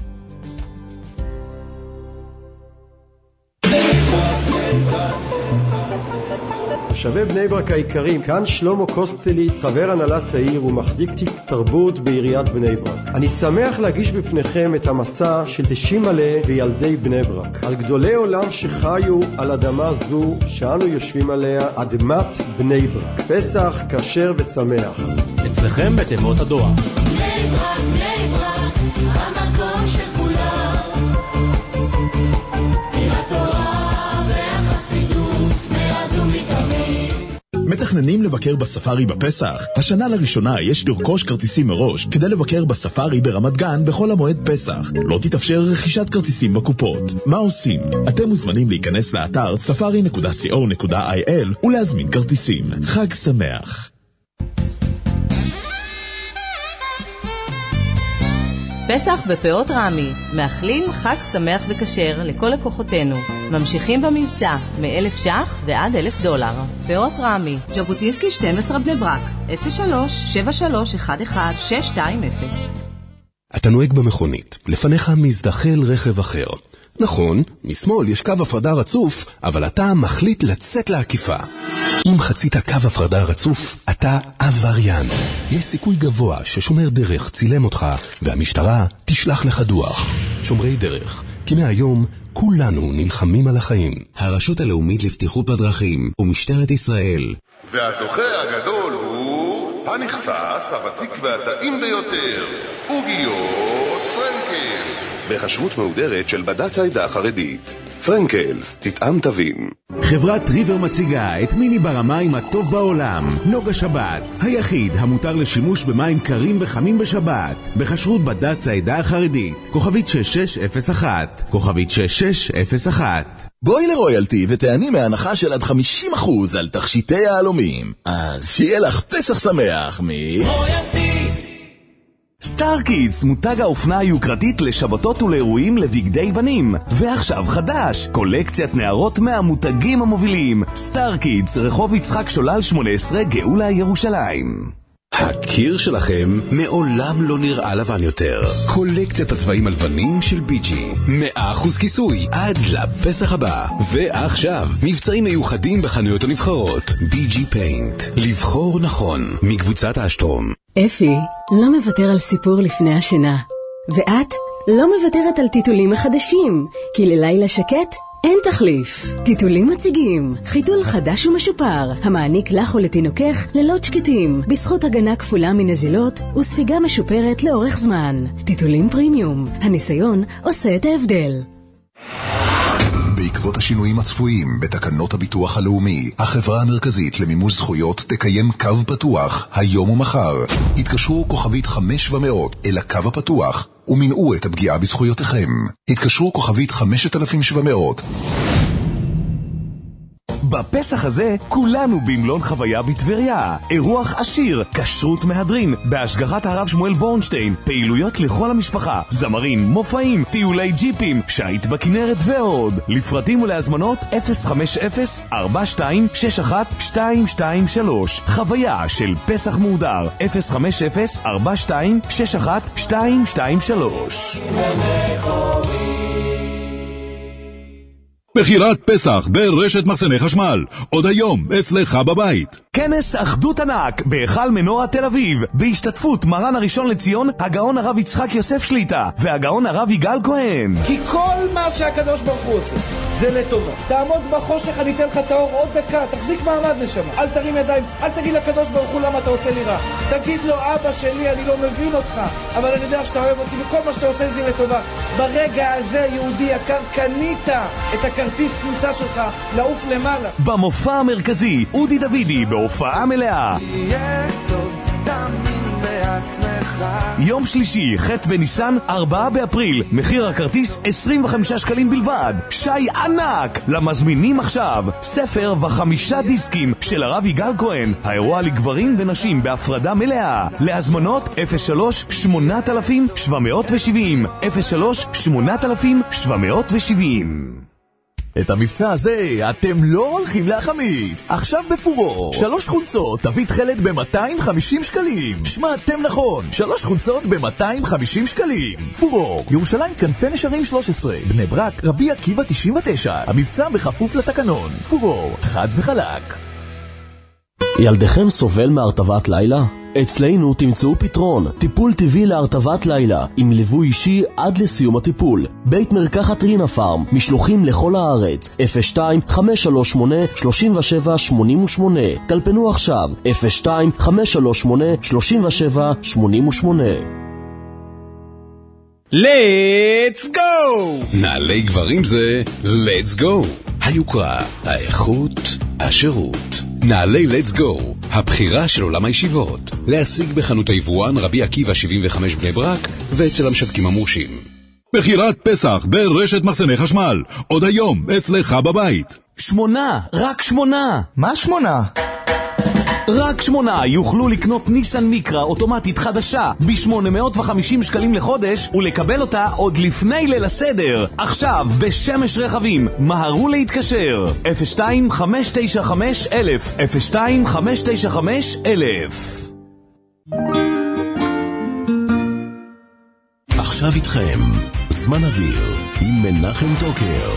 תושבי בני ברק היקרים, כאן שלמה קוסטלי, חבר הנהלת העיר ומחזיק תיק תרבות בעיריית בני ברק. אני שמח להגיש בפניכם את המסע של תשימאלה וילדי בני ברק, על גדולי עולם שחיו על אדמה זו שאנו יושבים עליה, אדמת בני ברק. פסח כשר ושמח. אצלכם בתיבות הדואר. בני ברק, בני ברק. המקום של כולם, עם התורה והחסידות מאז ומתמיד. מתכננים לבקר בספארי בפסח? השנה לראשונה יש לרכוש כרטיסים מראש כדי לבקר בספארי ברמת גן בכל המועד פסח. לא תתאפשר רכישת כרטיסים בקופות. מה עושים? אתם מוזמנים להיכנס לאתר safari.co.il ולהזמין כרטיסים. חג שמח. פסח בפאות רמי, מאחלים חג שמח וכשר לכל לקוחותינו. ממשיכים במבצע מ1,000 ש"ח ועד $1,000. פאות רמי, ז'בוטינסקי 12 בני ברק, 03-7311-620. אתה נוהג במכונית, לפניך מזדחל רכב אחר. נכון, משמאל יש קו הפרדה רצוף, אבל אתה מחליט לצאת לעקיפה. אם חצית קו הפרדה רצוף, אתה עבריין. יש סיכוי גבוה ששומר דרך צילם אותך, והמשטרה תשלח לך דוח. שומרי דרך, כי מהיום כולנו נלחמים על החיים. הרשות הלאומית לבטיחות בדרכים ומשטרת ישראל. והזוכה הגדול הוא הנכסס, הוותיק והטעים ביותר, עוגיות פרנקלס, בכשרות מהודרת של בד"ץ העדה החרדית. פרנקלס, תטעם טבים. חברת ריבר מציגה את מיני בר המים הטוב בעולם, נוגה שבת, היחיד המותר לשימוש במים קרים וחמים בשבת, בכשרות בד"ץ העדה החרדית, כוכבית 6601, כוכבית 6601. בואי לרויאלטי ותעני מהנחה של עד 50% על תכשיטי העלומים. אז שיהיה לך פסח שמח מרויאלטי. סטארקידס, מותג האופנה היוקרתית לשבתות ולאירועים לבגדי בנים. ועכשיו חדש, קולקציית נערות מהמותגים המובילים. סטארקידס, רחוב יצחק שולל 18, גאולה ירושלים. הקיר שלכם מעולם לא נראה לבן יותר. קולקציית הצבעים הלבנים של ביג'י, 100% כיסוי עד לפסח הבא. ועכשיו מבצעים מיוחדים בחנויות הנבחרות. ביג'י פיינט, לבחור נכון, מקבוצת האשטרום. אפי לא מוותר על סיפור לפני השינה, ואת לא מוותרת על טיטולים החדשים, כי ללילה שקט אין תחליף. טיטולים מציגים חיתול חדש ומשופר המעניק לך ולתינוקך לילות שקטים בזכות הגנה כפולה מנזילות וספיגה משופרת לאורך זמן. טיטולים פרימיום, הניסיון עושה את ההבדל. בעקבות השינויים הצפויים בתקנות הביטוח הלאומי, החברה המרכזית למימוש זכויות תקיים קו פתוח היום ומחר. התקשרו כוכבית 5700 אל הקו הפתוח ומנעו את הפגיעה בזכויותיכם. התקשרו כוכבית 5700. בפסח הזה כולנו במלון חוויה בטבריה. אירוח עשיר, כשרות מהדרין, בהשגחת הרב שמואל בורנשטיין, פעילויות לכל המשפחה, זמרים, מופעים, טיולי ג'יפים, שייט בכנרת ועוד. לפרטים ולהזמנות 050-4261-223. חוויה של פסח מהודר 050-4261-223. בחירת פסח ברשת מחסני חשמל, עוד היום אצלך בבית. כנס אחדות ענק בהיכל מנורה תל אביב, בהשתתפות מרן הראשון לציון הגאון הרב יצחק יוסף שליטה והגאון הרב יגאל כהן. כי כל מה שהקדוש ברוך הוא עושה זה לטובה. תעמוד בחושך, אני אתן לך את האור עוד דקה, תחזיק מעמד נשמה, אל תרים ידיים, אל תגיד לקדוש ברוך הוא למה אתה עושה לי רע. תגיד לו, אבא שלי, אני לא מבין אותך, אבל אני יודע שאתה אוהב אותי וכל מה שאתה עושה זה לטובה. ברגע הזה, יהודי יקר, קנית את הכרטיס כניסה שלך לעוף למעלה. במופע המרכזי, אודי דוידי בהופעה מלאה. יום שלישי, ח' בניסן, 4 באפריל, מחיר הכרטיס 25 שקלים בלבד. שי ענק למזמינים עכשיו, ספר ו5 דיסקים של הרב יגאל כהן, האירוע לגברים ונשים בהפרדה מלאה. להזמנות 03-8070 03-8070. את המבצע הזה אתם לא הולכים להחמיץ. עכשיו בפורו 3 חולצות תווית חלד ב-250 שקלים. שמעתם נכון, 3 חולצות ב-250 שקלים. פורו, ירושלים כנפי נשרים 13, בני ברק רבי עקיבא 99. המבצע בכפוף לתקנון. פורו, חד וחלק. ילדכם סובל מהרטבת לילה? אצלנו תמצאו פתרון, טיפול טבעי להרטבת לילה, עם ליווי אישי עד לסיום הטיפול. בית מרקחת רינה פארם, משלוחים לכל הארץ, 02-538-3788. טלפנו עכשיו, 02-538-3788. let's go! נעלי גברים זה let's go. היוקרה, האיכות, השירות. נעלי let's go, הבחירה של עולם הישיבות. להשיג בחנות היבואן רבי עקיבא 75 בני ברק ואצל המשווקים המורשים. בחירת פסח ברשת מחסני חשמל. עוד היום אצלך בבית. 8, רק 8. מה 8? רק 8 יוכלו לקנות ניסן מיקרה אוטומטית חדשה ב-850 שקלים לחודש ולקבל אותה עוד לפני ליל הסדר. עכשיו בשמש רכבים, מהרו להתקשר 02-595-1000 02-595-1000. עכשיו איתכם זמן אוויר עם מנחם טוקר.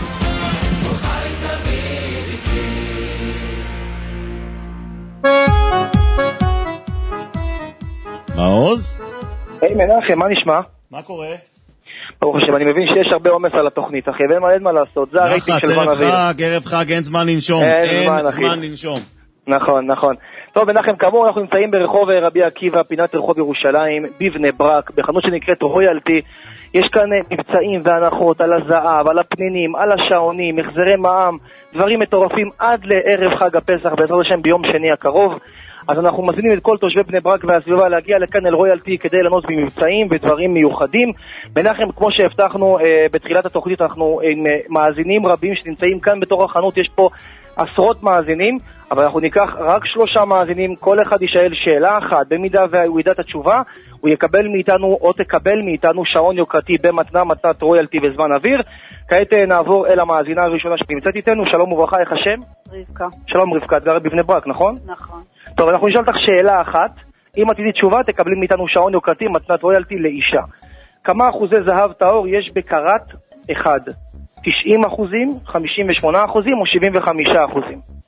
מעוז? היי מנחם, מה נשמע? מה קורה? ברוך השם, אני מבין שיש הרבה עומס על התוכנית, אחי, ואין מה לעשות, זה הרייטינג של זמן אוויר. ערב חג, אין זמן לנשום. אין זמן לנשום. נכון, נכון. טוב, מנחם, כאמור, אנחנו נמצאים ברחוב רבי עקיבא, פינת רחוב ירושלים, בבני ברק, בחנות שנקראת רויאלטי. יש כאן מבצעים והנחות על הזהב, על הפנינים, על השעונים, מחזרי מע"מ, דברים מטורפים עד לערב חג הפסח, בעזרת השם ביום שני הקרוב. אז אנחנו מזמינים את כל תושבי בני ברק והסביבה להגיע לכאן אל רויאלטי כדי לנות במבצעים ודברים מיוחדים. מנחם, כמו שהבטחנו בתחילת התוכנית, אנחנו עם מאזינים רבים שנמצאים כאן בתוך החנות, יש פה עשרות מאזינים, אבל אנחנו ניקח רק 3 מאזינים, כל אחד ישאל שאלה אחת, במידה והוא ידע את התשובה, הוא יקבל מאיתנו או תקבל מאיתנו שעון יוקרתי במתנה, מתנת רויאלטי וזמן אוויר. כעת נעבור אל המאזינה הראשונה שנמצאת איתנו. שלום וברכה, איך השם? רבקה. שלום רבקה, את גרה בבני ברק, נכון? נכון. טוב, אנחנו נשאל אותך שאלה אחת. אם את תדעי תשובה, תקבלים מאיתנו שעון יוקרתי, מתנת רויאלטי לאישה. כמה אחוזי זהב טהור יש בקרת אחד? 90%, 58% או 75%?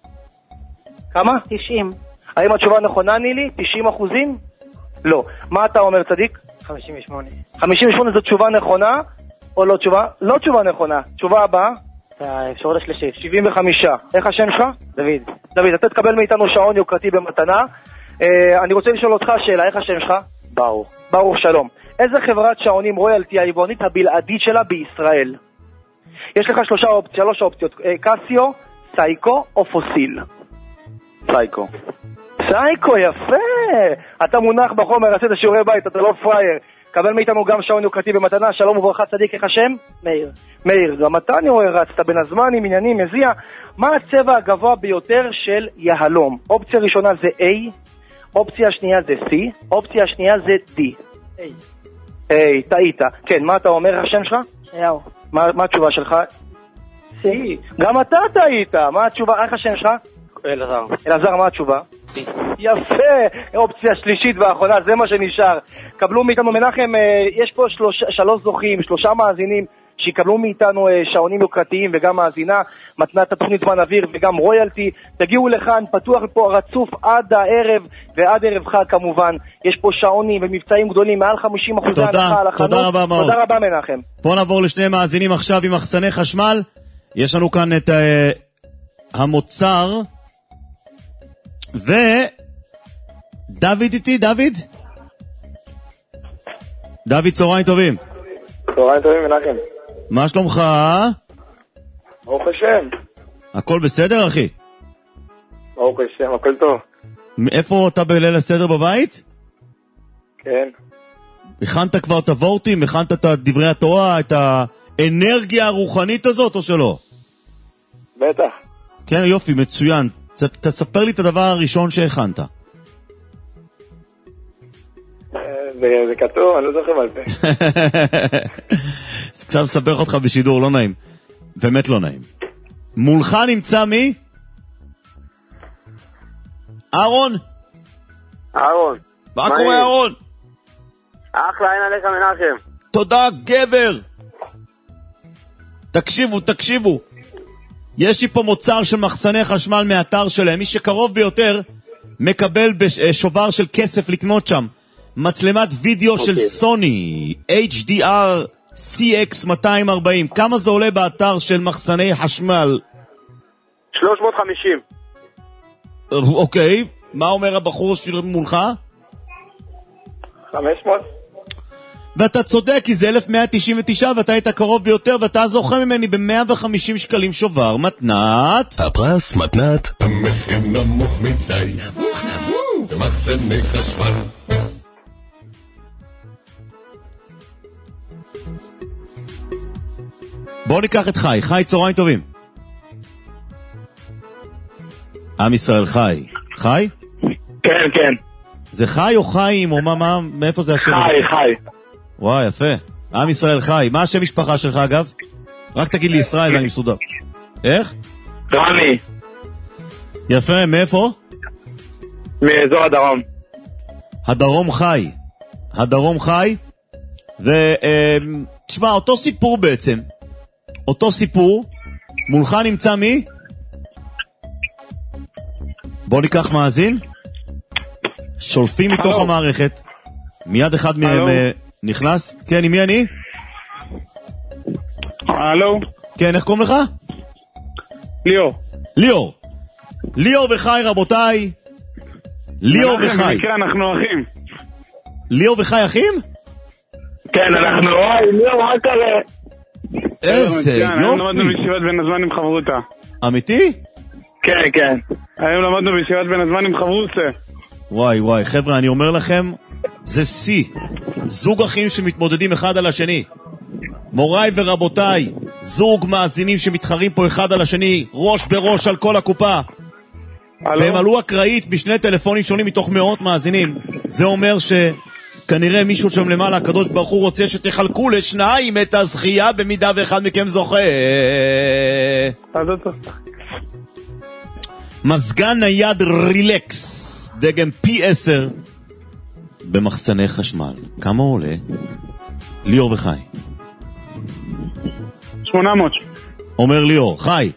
כמה? 90. האם התשובה נכונה, נילי? 90%? לא. מה אתה אומר, צדיק? 58. 58 זו תשובה נכונה או לא תשובה? לא תשובה נכונה. תשובה הבאה? האפשרות השלישית. 75. איך השם שלך? דוד. דוד, אתה תקבל מאיתנו שעון יוקרתי במתנה. אני רוצה לשאול אותך שאלה, איך השם שלך? ברוך. ברוך, שלום. איזה חברת שעונים רויאלטי היבואנית הבלעדית שלה בישראל? יש לך 3 אופציות, קסיו, סייקו או פוסיל? סייקו. סייקו, יפה! אתה מונח בחומר, עשית שיעורי בית, אתה לא פרייר. קבל מאיתנו גם שעון יוקרתי במתנה. שלום וברכה, צדיק, איך השם? מאיר. מאיר, גם אתה אני רואה רצת בין הזמנים, עניינים, מזיע. מה הצבע הגבוה ביותר של יהלום? אופציה ראשונה זה A, אופציה שנייה זה C, אופציה שנייה זה D. A, טעית. כן, מה אתה אומר, השם שלך? יאו. מה התשובה שלך? C. גם אתה טעית. מה התשובה, איך השם שלך? אלעזר. אלעזר, מה התשובה? יפה, אופציה שלישית והאחרונה, זה מה שנשאר. קבלו מאיתנו, מנחם, יש פה 3 זוכים, 3 מאזינים שיקבלו מאיתנו שעונים יוקרתיים וגם מאזינה, מתנת התוכנית זמן אוויר וגם רויאלטי. תגיעו לכאן, פתוח פה רצוף עד הערב ועד ערב חג כמובן. יש פה שעונים ומבצעים גדולים, מעל 50% הנחה על החנות. תודה רבה, מעוז. תודה רבה, מנחם. בוא נעבור לשני מאזינים עכשיו עם מחסני חשמל. יש לנו כאן את המוצר דוד איתי, דוד? דוד, צהריים טובים. צהריים טובים, מנחם. מה שלומך? ברוך השם. הכל בסדר, אחי? ברוך השם, הכל טוב. איפה אתה בליל הסדר בבית? כן. הכנת כבר את הוורטים? הכנת את דברי התורה? את האנרגיה הרוחנית הזאת או שלא? בטח. כן, יופי, מצוין. תספר לי את הדבר הראשון שהכנת. זה כתוב, אני לא זוכר על זה. קצת מספר אותך בשידור, לא נעים. באמת לא נעים. מולך נמצא מי? אהרון? אהרון. מה קורה, אהרון? אחלה, אין עליך מנחם. תודה, גבר. תקשיבו. יש לי פה מוצר של מחסני חשמל מהאתר שלהם. מי שקרוב ביותר מקבל בשובר של כסף לקנות שם. מצלמת וידאו של סוני HDR CX240. כמה זה עולה באתר של מחסני חשמל? 350. אוקיי, מה אומר הבחור מולך? 500. ואתה צודק, כי זה 1199 ואתה היית קרוב ביותר, ואתה זוכה ממני ב-150 שקלים שובר מתנת. הפרס מתנת המחיר נמוך מדי, נמוך במחסני חשמל. בואו ניקח את חי. חי, צהריים טובים. עם ישראל חי. חי? כן, כן. זה חי או חיים או מה? מאיפה זה השם? חי. וואי, יפה. עם ישראל חי. מה השם משפחה שלך אגב? רק תגיד לי ישראל ואני מסודר. איך? רמי. יפה, מאיפה? מאזור הדרום. הדרום חי. הדרום חי. תשמע, אותו סיפור בעצם. אותו סיפור. מולך נמצא מי? בוא ניקח מאזין. שולפים מתוך המערכת. מיד אחד מהם נכנס. כן, עם מי אני? הלו? כן, איך קוראים לך? ליאור. ליאור וחי, רבותיי. ליאור וחי. במקרה אנחנו אחים. ליאור וחי אחים? כן, אנחנו... ליאור, מה קרה? איזה יופי. היום למדנו בישיבת בין הזמן עם חברותה. אמיתי? כן, כן. היום למדנו בישיבת בין הזמן עם חברותה. וואי, חבר'ה, אני אומר לכם, זה סי. זוג אחים שמתמודדים אחד על השני. מוריי ורבותיי, זוג מאזינים שמתחרים פה אחד על השני, ראש בראש על כל הקופה. והם עלו אקראית בשני טלפונים שונים מתוך מאות מאזינים. זה אומר שכנראה מישהו שם למעלה, הקדוש ברוך הוא רוצה שתחלקו לשניים את הזכייה במידה ואחד מכם זוכה. מזגן נייד רילקס, דגם P10 במחסני חשמל. כמה הוא עולה? ליאור וחי. 800. אומר ליאור. חי?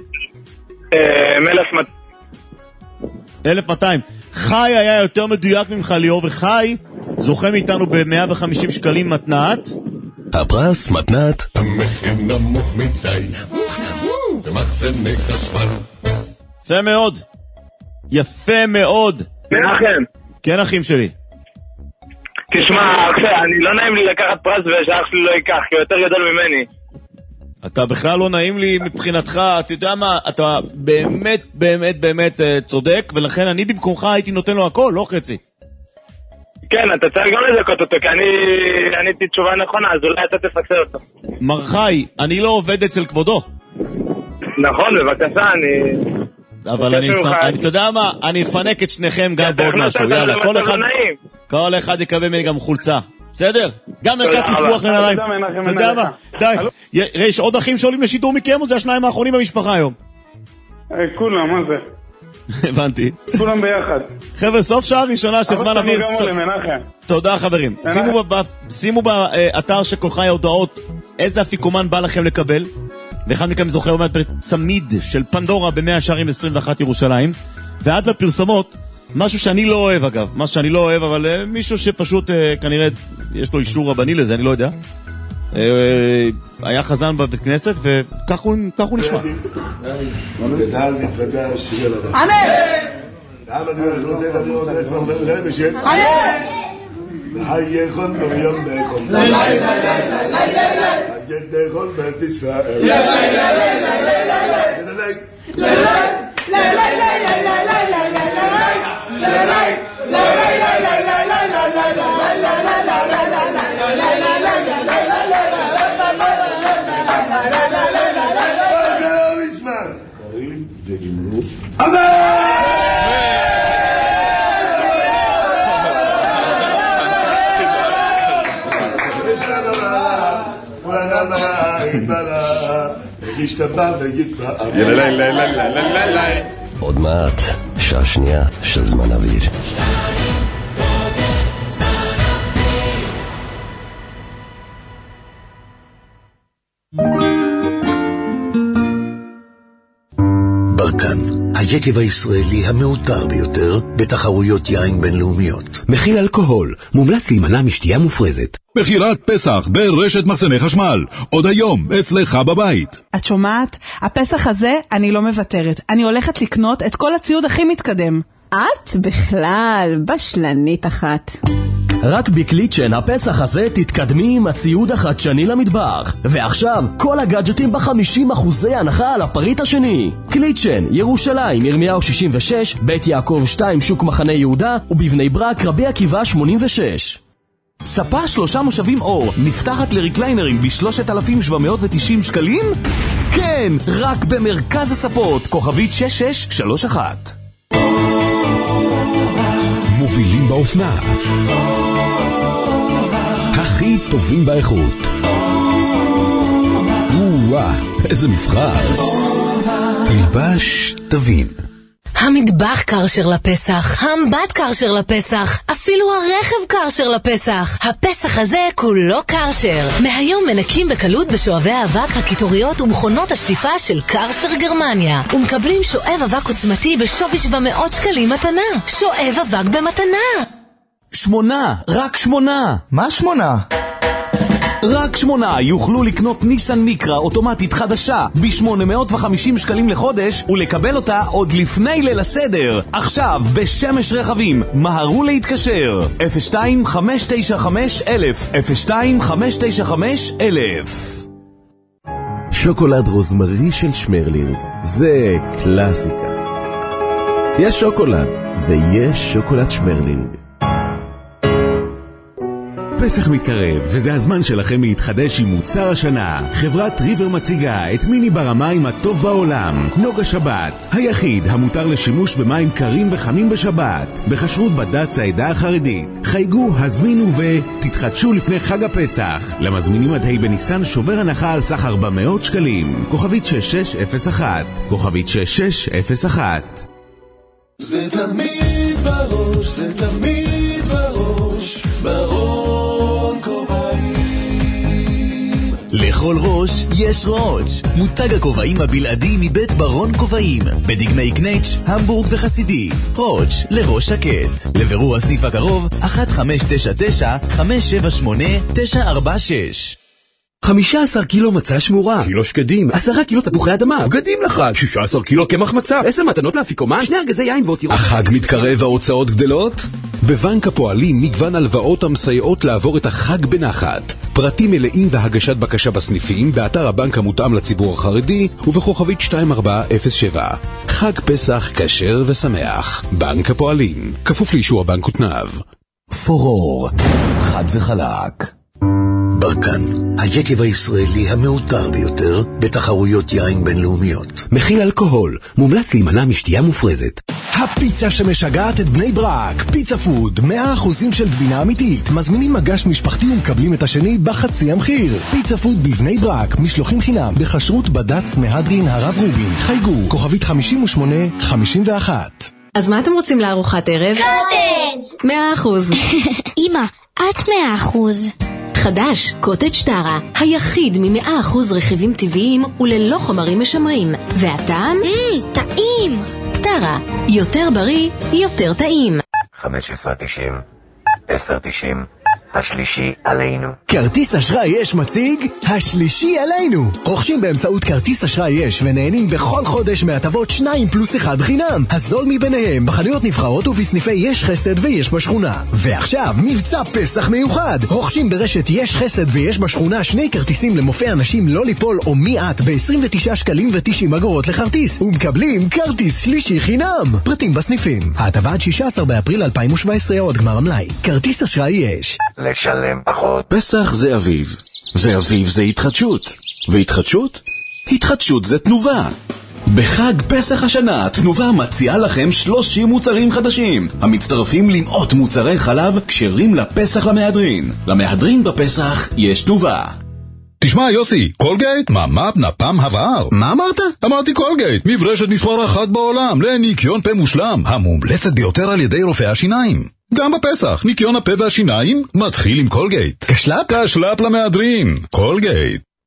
1200. חי היה יותר מדויק ממך ליאור, וחי זוכה מאיתנו ב-150 שקלים מתנת. הפרס מתנת המחיר נמוך מדי, נמוך במחסני חשמל. יפה מאוד. יפה מאוד. מנחם. כן, אחים שלי. תשמע, אני לא נעים לי לקחת פרס ושאח שלי לא ייקח, כי הוא יותר גדול ממני. אתה בכלל לא נעים לי מבחינתך, אתה יודע מה, אתה באמת צודק, ולכן אני במקומך הייתי נותן לו הכל, לא חצי. כן, אתה צריך גם לזכות אותו, כי אני עניתי תשובה נכונה, אז אולי אתה תפקסל אותו. מרחי, אני לא עובד אצל כבודו. נכון, בבקשה, אבל אתה יודע מה, אני אפנק את שניכם גם בעוד משהו, יאללה, כל אחד יקבל ממני גם חולצה, בסדר? גם מרכז פיתוח לנעליים. אתה יודע מה, די, יש עוד אחים שעולים לשידור מכם, או זה השניים האחרונים במשפחה היום? כולם, מה זה? הבנתי. כולם ביחד. חבר'ה, סוף שעה ראשונה שזמן אוויר. תודה חברים. שימו באתר של כל חי ההודעות איזה אפיקומן בא לכם לקבל, ואחד מכם זוכר עומד בצמיד של פנדורה ב100 שערים 21 ירושלים. ועד לפרסמות, משהו שאני לא אוהב אגב, משהו שאני לא אוהב, אבל מישהו שפשוט כנראה יש לו אישור רבני לזה, אני לא יודע, היה חזן בבית כנסת, וכך הוא נשמע. גדל מתחדש, שיהיה לדעת. אמן! ויכון ביום ביכון. ויכון בית ישראל. עוד מעט, שעה שנייה של זמן אוויר. ברקן, היקב הישראלי המעוטר ביותר בתחרויות יין בינלאומיות. מכיל אלכוהול, מומלץ להימנע משתייה מופרזת. מכירת פסח ברשת מחסני חשמל, עוד היום אצלך בבית. את שומעת? הפסח הזה אני לא מוותרת. אני הולכת לקנות את כל הציוד הכי מתקדם. את בכלל בשלנית אחת. רק בקליצ'ן הפסח הזה תתקדמי עם הציוד החדשני למטבח. ועכשיו כל הגאדג'טים ב50% הנחה על הפריט השני. קליצ'ן, ירושלים, ירמיהו 66, בית יעקב 2, שוק מחנה יהודה, ובבני ברק רבי עקיבא 86. ספה 3 מושבים אור נפתחת לריקליינרים ב-3,790 שקלים? כן, רק במרכז הספות, כוכבית 6631. מובילים באופנה, הכי טובים באיכות. וואה, איזה מבחר. תלבש תבין. המטבח קרשר לפסח, האמבט קרשר לפסח, אפילו הרכב קרשר לפסח. הפסח הזה כולו קרשר. מהיום מנקים בקלות בשואבי האבק, הקיטוריות ומכונות השטיפה של קרשר גרמניה, ומקבלים שואב אבק עוצמתי בשווי 700 שקלים מתנה. שואב אבק במתנה. 8, רק 8. מה 8? רק 8 יוכלו לקנות ניסן מיקרה אוטומטית חדשה ב-850 שקלים לחודש ולקבל אותה עוד לפני ליל הסדר. עכשיו בשמש רכבים, מהרו להתקשר 02-595-1000 02-595-1000. שוקולד רוזמרי של שמרלינג, זה קלאסיקה. יש שוקולד ויש שוקולד שמרלינג. פסח מתקרב, וזה הזמן שלכם להתחדש עם מוצר השנה. חברת ריבר מציגה את מיני בר המים הטוב בעולם, נוגה שבת, היחיד המותר לשימוש במים קרים וחמים בשבת, בכשרות בד"ץ העדה החרדית. חייגו, הזמינו ותתחדשו לפני חג הפסח. למזמינים עד ה' בניסן שובר הנחה על סך 400 שקלים. כוכבית 6601, כוכבית 6601. זה תמיד בראש, זה תמיד בראש, ברון כובעים. לכל ראש יש ראש. מותג הכובעים הבלעדי מבית ברון כובעים, בדגמי קנייץ', המבורג וחסידי. ראש לראש שקט. לבירור הסניף הקרוב 1599-578-946. 15 קילו מצה שמורה, קילו שקדים, 10 קילו תפוחי אדמה, בגדים לך, 16 קילו קמח מצה, 10 מתנות לאפיקומן, 2 ארגזי יין ואותירות. החג מתקרב וההוצאות גדלות? בבנק הפועלים מגוון הלוואות המסייעות לעבור את החג בנחת. פרטים מלאים והגשת בקשה בסניפים באתר הבנק המותאם לציבור החרדי ובכוכבית 2407. חג פסח כשר ושמח. בנק הפועלים, כפוף לאישור הבנק ותנאיו. פורור, חד וחלק. ברקן, היקב הישראלי המעוטר ביותר בתחרויות יין בינלאומיות. מכיל אלכוהול, מומלץ להימנע משתייה מופרזת. הפיצה שמשגעת את בני ברק, פיצה פוד, 100% של גבינה אמיתית. מזמינים מגש משפחתי ומקבלים את השני בחצי המחיר. פיצה פוד בבני ברק, משלוחים חינם, בכשרות בד"ץ מהדרין הרב רובין. חייגו, כוכבית 5851. אז מה אתם רוצים לארוחת ערב? קוטג' 100%. אמא, את 100%. חדש, קוטג' טרה, היחיד מ100% רכיבים טבעיים וללא חומרים משמרים. והטעם? טעים. טרה, יותר בריא, יותר טעים. 15.90, 10.90, השלישי עלינו. כרטיס אשראי יש מציג, השלישי עלינו. רוכשים באמצעות כרטיס אשראי יש ונהנים בכל חודש מהטבות 2+1 חינם. הזול מביניהם בחנויות נבחרות ובסניפי יש חסד ויש בשכונה. ועכשיו מבצע פסח מיוחד. רוכשים ברשת יש חסד ויש בשכונה 2 כרטיסים למופעי אנשים לא ליפול או מיעט ב-29 שקלים ו90 אגורות לכרטיס. ומקבלים כרטיס שלישי חינם. פרטים בסניפים. ההטבה עד 16 באפריל 2017 עוד גמר המלאי. כרטיס אשראי יש. לשלם פחות. פסח זה אביב, ואביב זה התחדשות, והתחדשות? התחדשות זה תנובה. בחג פסח השנה, תנובה מציעה לכם 30 מוצרים חדשים, המצטרפים למאות מוצרי חלב כשרים לפסח למהדרין. למהדרין בפסח יש תנובה. תשמע יוסי, קולגייט, ממ"פ נפם הבהר. מה אמרת? אמרתי קולגייט, מברשת מספר 1 בעולם לניקיון פה מושלם, המומלצת ביותר על ידי רופאי השיניים. גם בפסח, ניקיון הפה והשיניים מתחיל עם קולגייט. קשלאפ? קשלאפ למהדרין, קולגייט.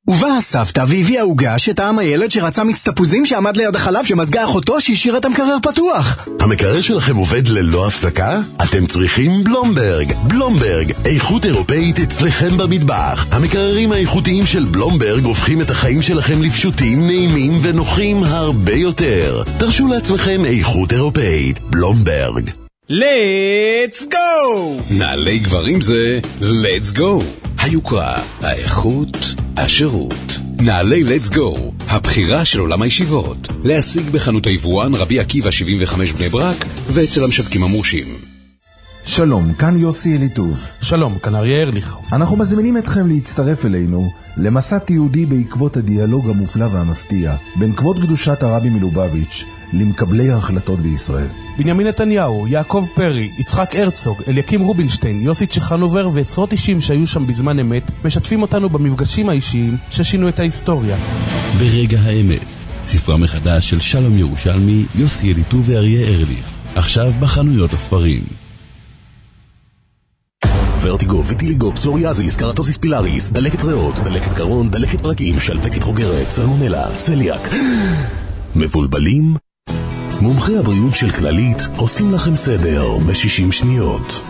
ובאה הסבתא והביאה עוגה שטעם הילד שרצה מיץ תפוזים שעמד ליד החלב שמזגה אחותו שהשאירה את המקרר פתוח. המקרר שלכם עובד ללא הפסקה? אתם צריכים בלומברג. בלומברג, איכות אירופאית אצלכם במטבח. המקררים האיכותיים של בלומברג הופכים את החיים שלכם לפשוטים, נעימים ונוחים הרבה יותר. תרשו לעצמכם איכות אירופאית. בלומברג. Let's go! נעלי גברים זה Let's go. היוקרה, האיכות, השירות. נעלי Let's go, הבחירה של עולם הישיבות. להשיג בחנות היבואן רבי עקיבא 75 בני ברק ואצל המשווקים המורשים. שלום, כאן יוסי אליטוב. שלום, כאן אריה ארליך. אנחנו מזמינים אתכם להצטרף אלינו למסע תיעודי בעקבות הדיאלוג המופלא והמפתיע בין כבוד קדושת הרבי מלובביץ' למקבלי ההחלטות בישראל. בנימין נתניהו, יעקב פרי, יצחק הרצוג, אליקים רובינשטיין, יוסי צ'חנובר ועשרות אישים שהיו שם בזמן אמת משתפים אותנו במפגשים האישיים ששינו את ההיסטוריה. ברגע האמת, ספרה מחדש של שלום ירושלמי, יוסי אליטוב ואריה ארליך. עכשיו בחנויות הספרים. ורטיגו וטיליגו, פסוריאזיס, קרטוסיס פילאריס, דלקת ריאות, דלקת קרון, דלקת פרקים, שלפקת חוגרת, סלמונלה, צליאק. מבולבלים? מומחי הבריאות של כללית עושים לכם סדר ב-60 שניות.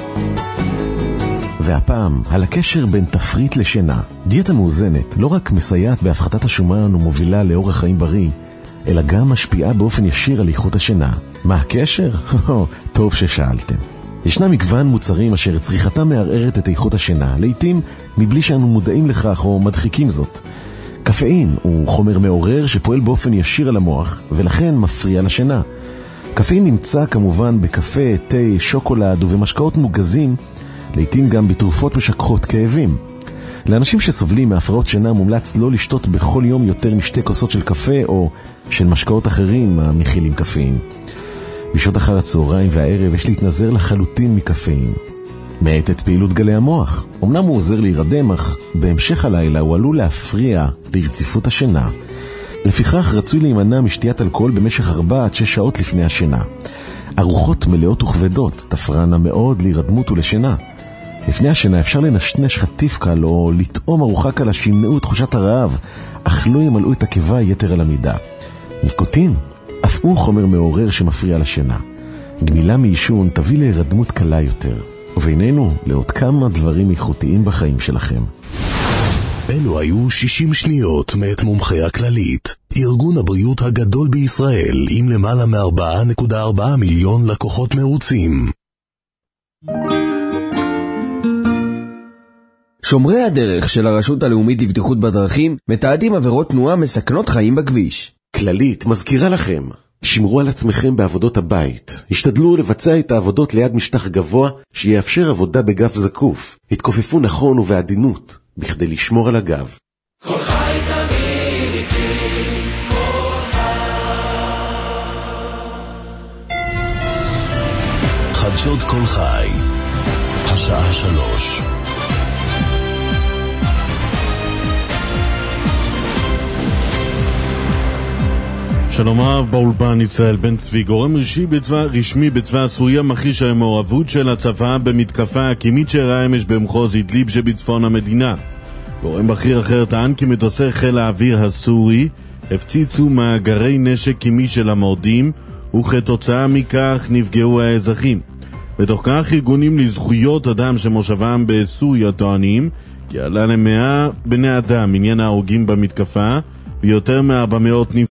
והפעם, על הקשר בין תפריט לשינה. דיאטה מאוזנת לא רק מסייעת בהפחתת השומן ומובילה לאורח חיים בריא, אלא גם משפיעה באופן ישיר על איכות השינה. מה הקשר? טוב ששאלתם. ישנה מגוון מוצרים אשר צריכתם מערערת את איכות השינה, לעתים מבלי שאנו מודעים לכך או מדחיקים זאת. קפאין הוא חומר מעורר שפועל באופן ישיר על המוח, ולכן מפריע לשינה. קפאין נמצא כמובן בקפה, תה, שוקולד ובמשקאות מוגזים, לעתים גם בתרופות משככות כאבים. לאנשים שסובלים מהפרעות שינה מומלץ לא לשתות בכל יום יותר משתי כוסות של קפה או של משקאות אחרים המכילים קפאין. בשעות אחר הצהריים והערב יש להתנזר לחלוטין מקפאין. מעט את פעילות גלי המוח. אמנם הוא עוזר להירדם, אך בהמשך הלילה הוא עלול להפריע לרציפות השינה. לפיכך רצוי להימנע משתיית אלכוהול במשך 4 עד 6 שעות לפני השינה. ארוחות מלאות וכבדות תפרענה מאוד להירדמות ולשינה. לפני השינה אפשר לנשנש חטיף קל או לטעום ארוחה קלה שימנעו את תחושת הרעב, אך לא ימלאו את הקיבה יתר על המידה. ניקוטין אף הוא חומר מעורר שמפריע לשינה. גמילה מעישון תביא להירדמות קלה יותר. ובינינו לעוד כמה דברים איכותיים בחיים שלכם. אלו היו 60 שניות מאת מומחי הכללית, ארגון הבריאות הגדול בישראל עם למעלה מ4.4 מיליון לקוחות מרוצים. שומרי הדרך של הרשות הלאומית לבטיחות בדרכים מתעדים עבירות תנועה מסכנות חיים בכביש. כללית מזכירה לכם, שמרו על עצמכם בעבודות הבית. השתדלו לבצע את העבודות ליד משטח גבוה שיאפשר עבודה בגב זקוף. התכופפו נכון ובעדינות בכדי לשמור על הגב. כל חי תמיד איתי, כל חי. חדשות כל חי, השעה 3. שלום רב, באולפן ישראל בן צבי. גורם רשמי בצבא סוריה מכחיש המעורבות של הצבא במתקפה הקימית שאירעה אמש במחוז אידליב שבצפון המדינה. גורם בכיר אחר טען כי מטוסי חיל האוויר הסורי הפציצו מאגרי נשק קימי של המורדים, וכתוצאה מכך נפגעו האזרחים. בתוך כך ארגונים לזכויות אדם שמושבם בסוריה טוענים כי עלה ל100 בני אדם עניין ההרוגים במתקפה ויותר מ400 נפגעים.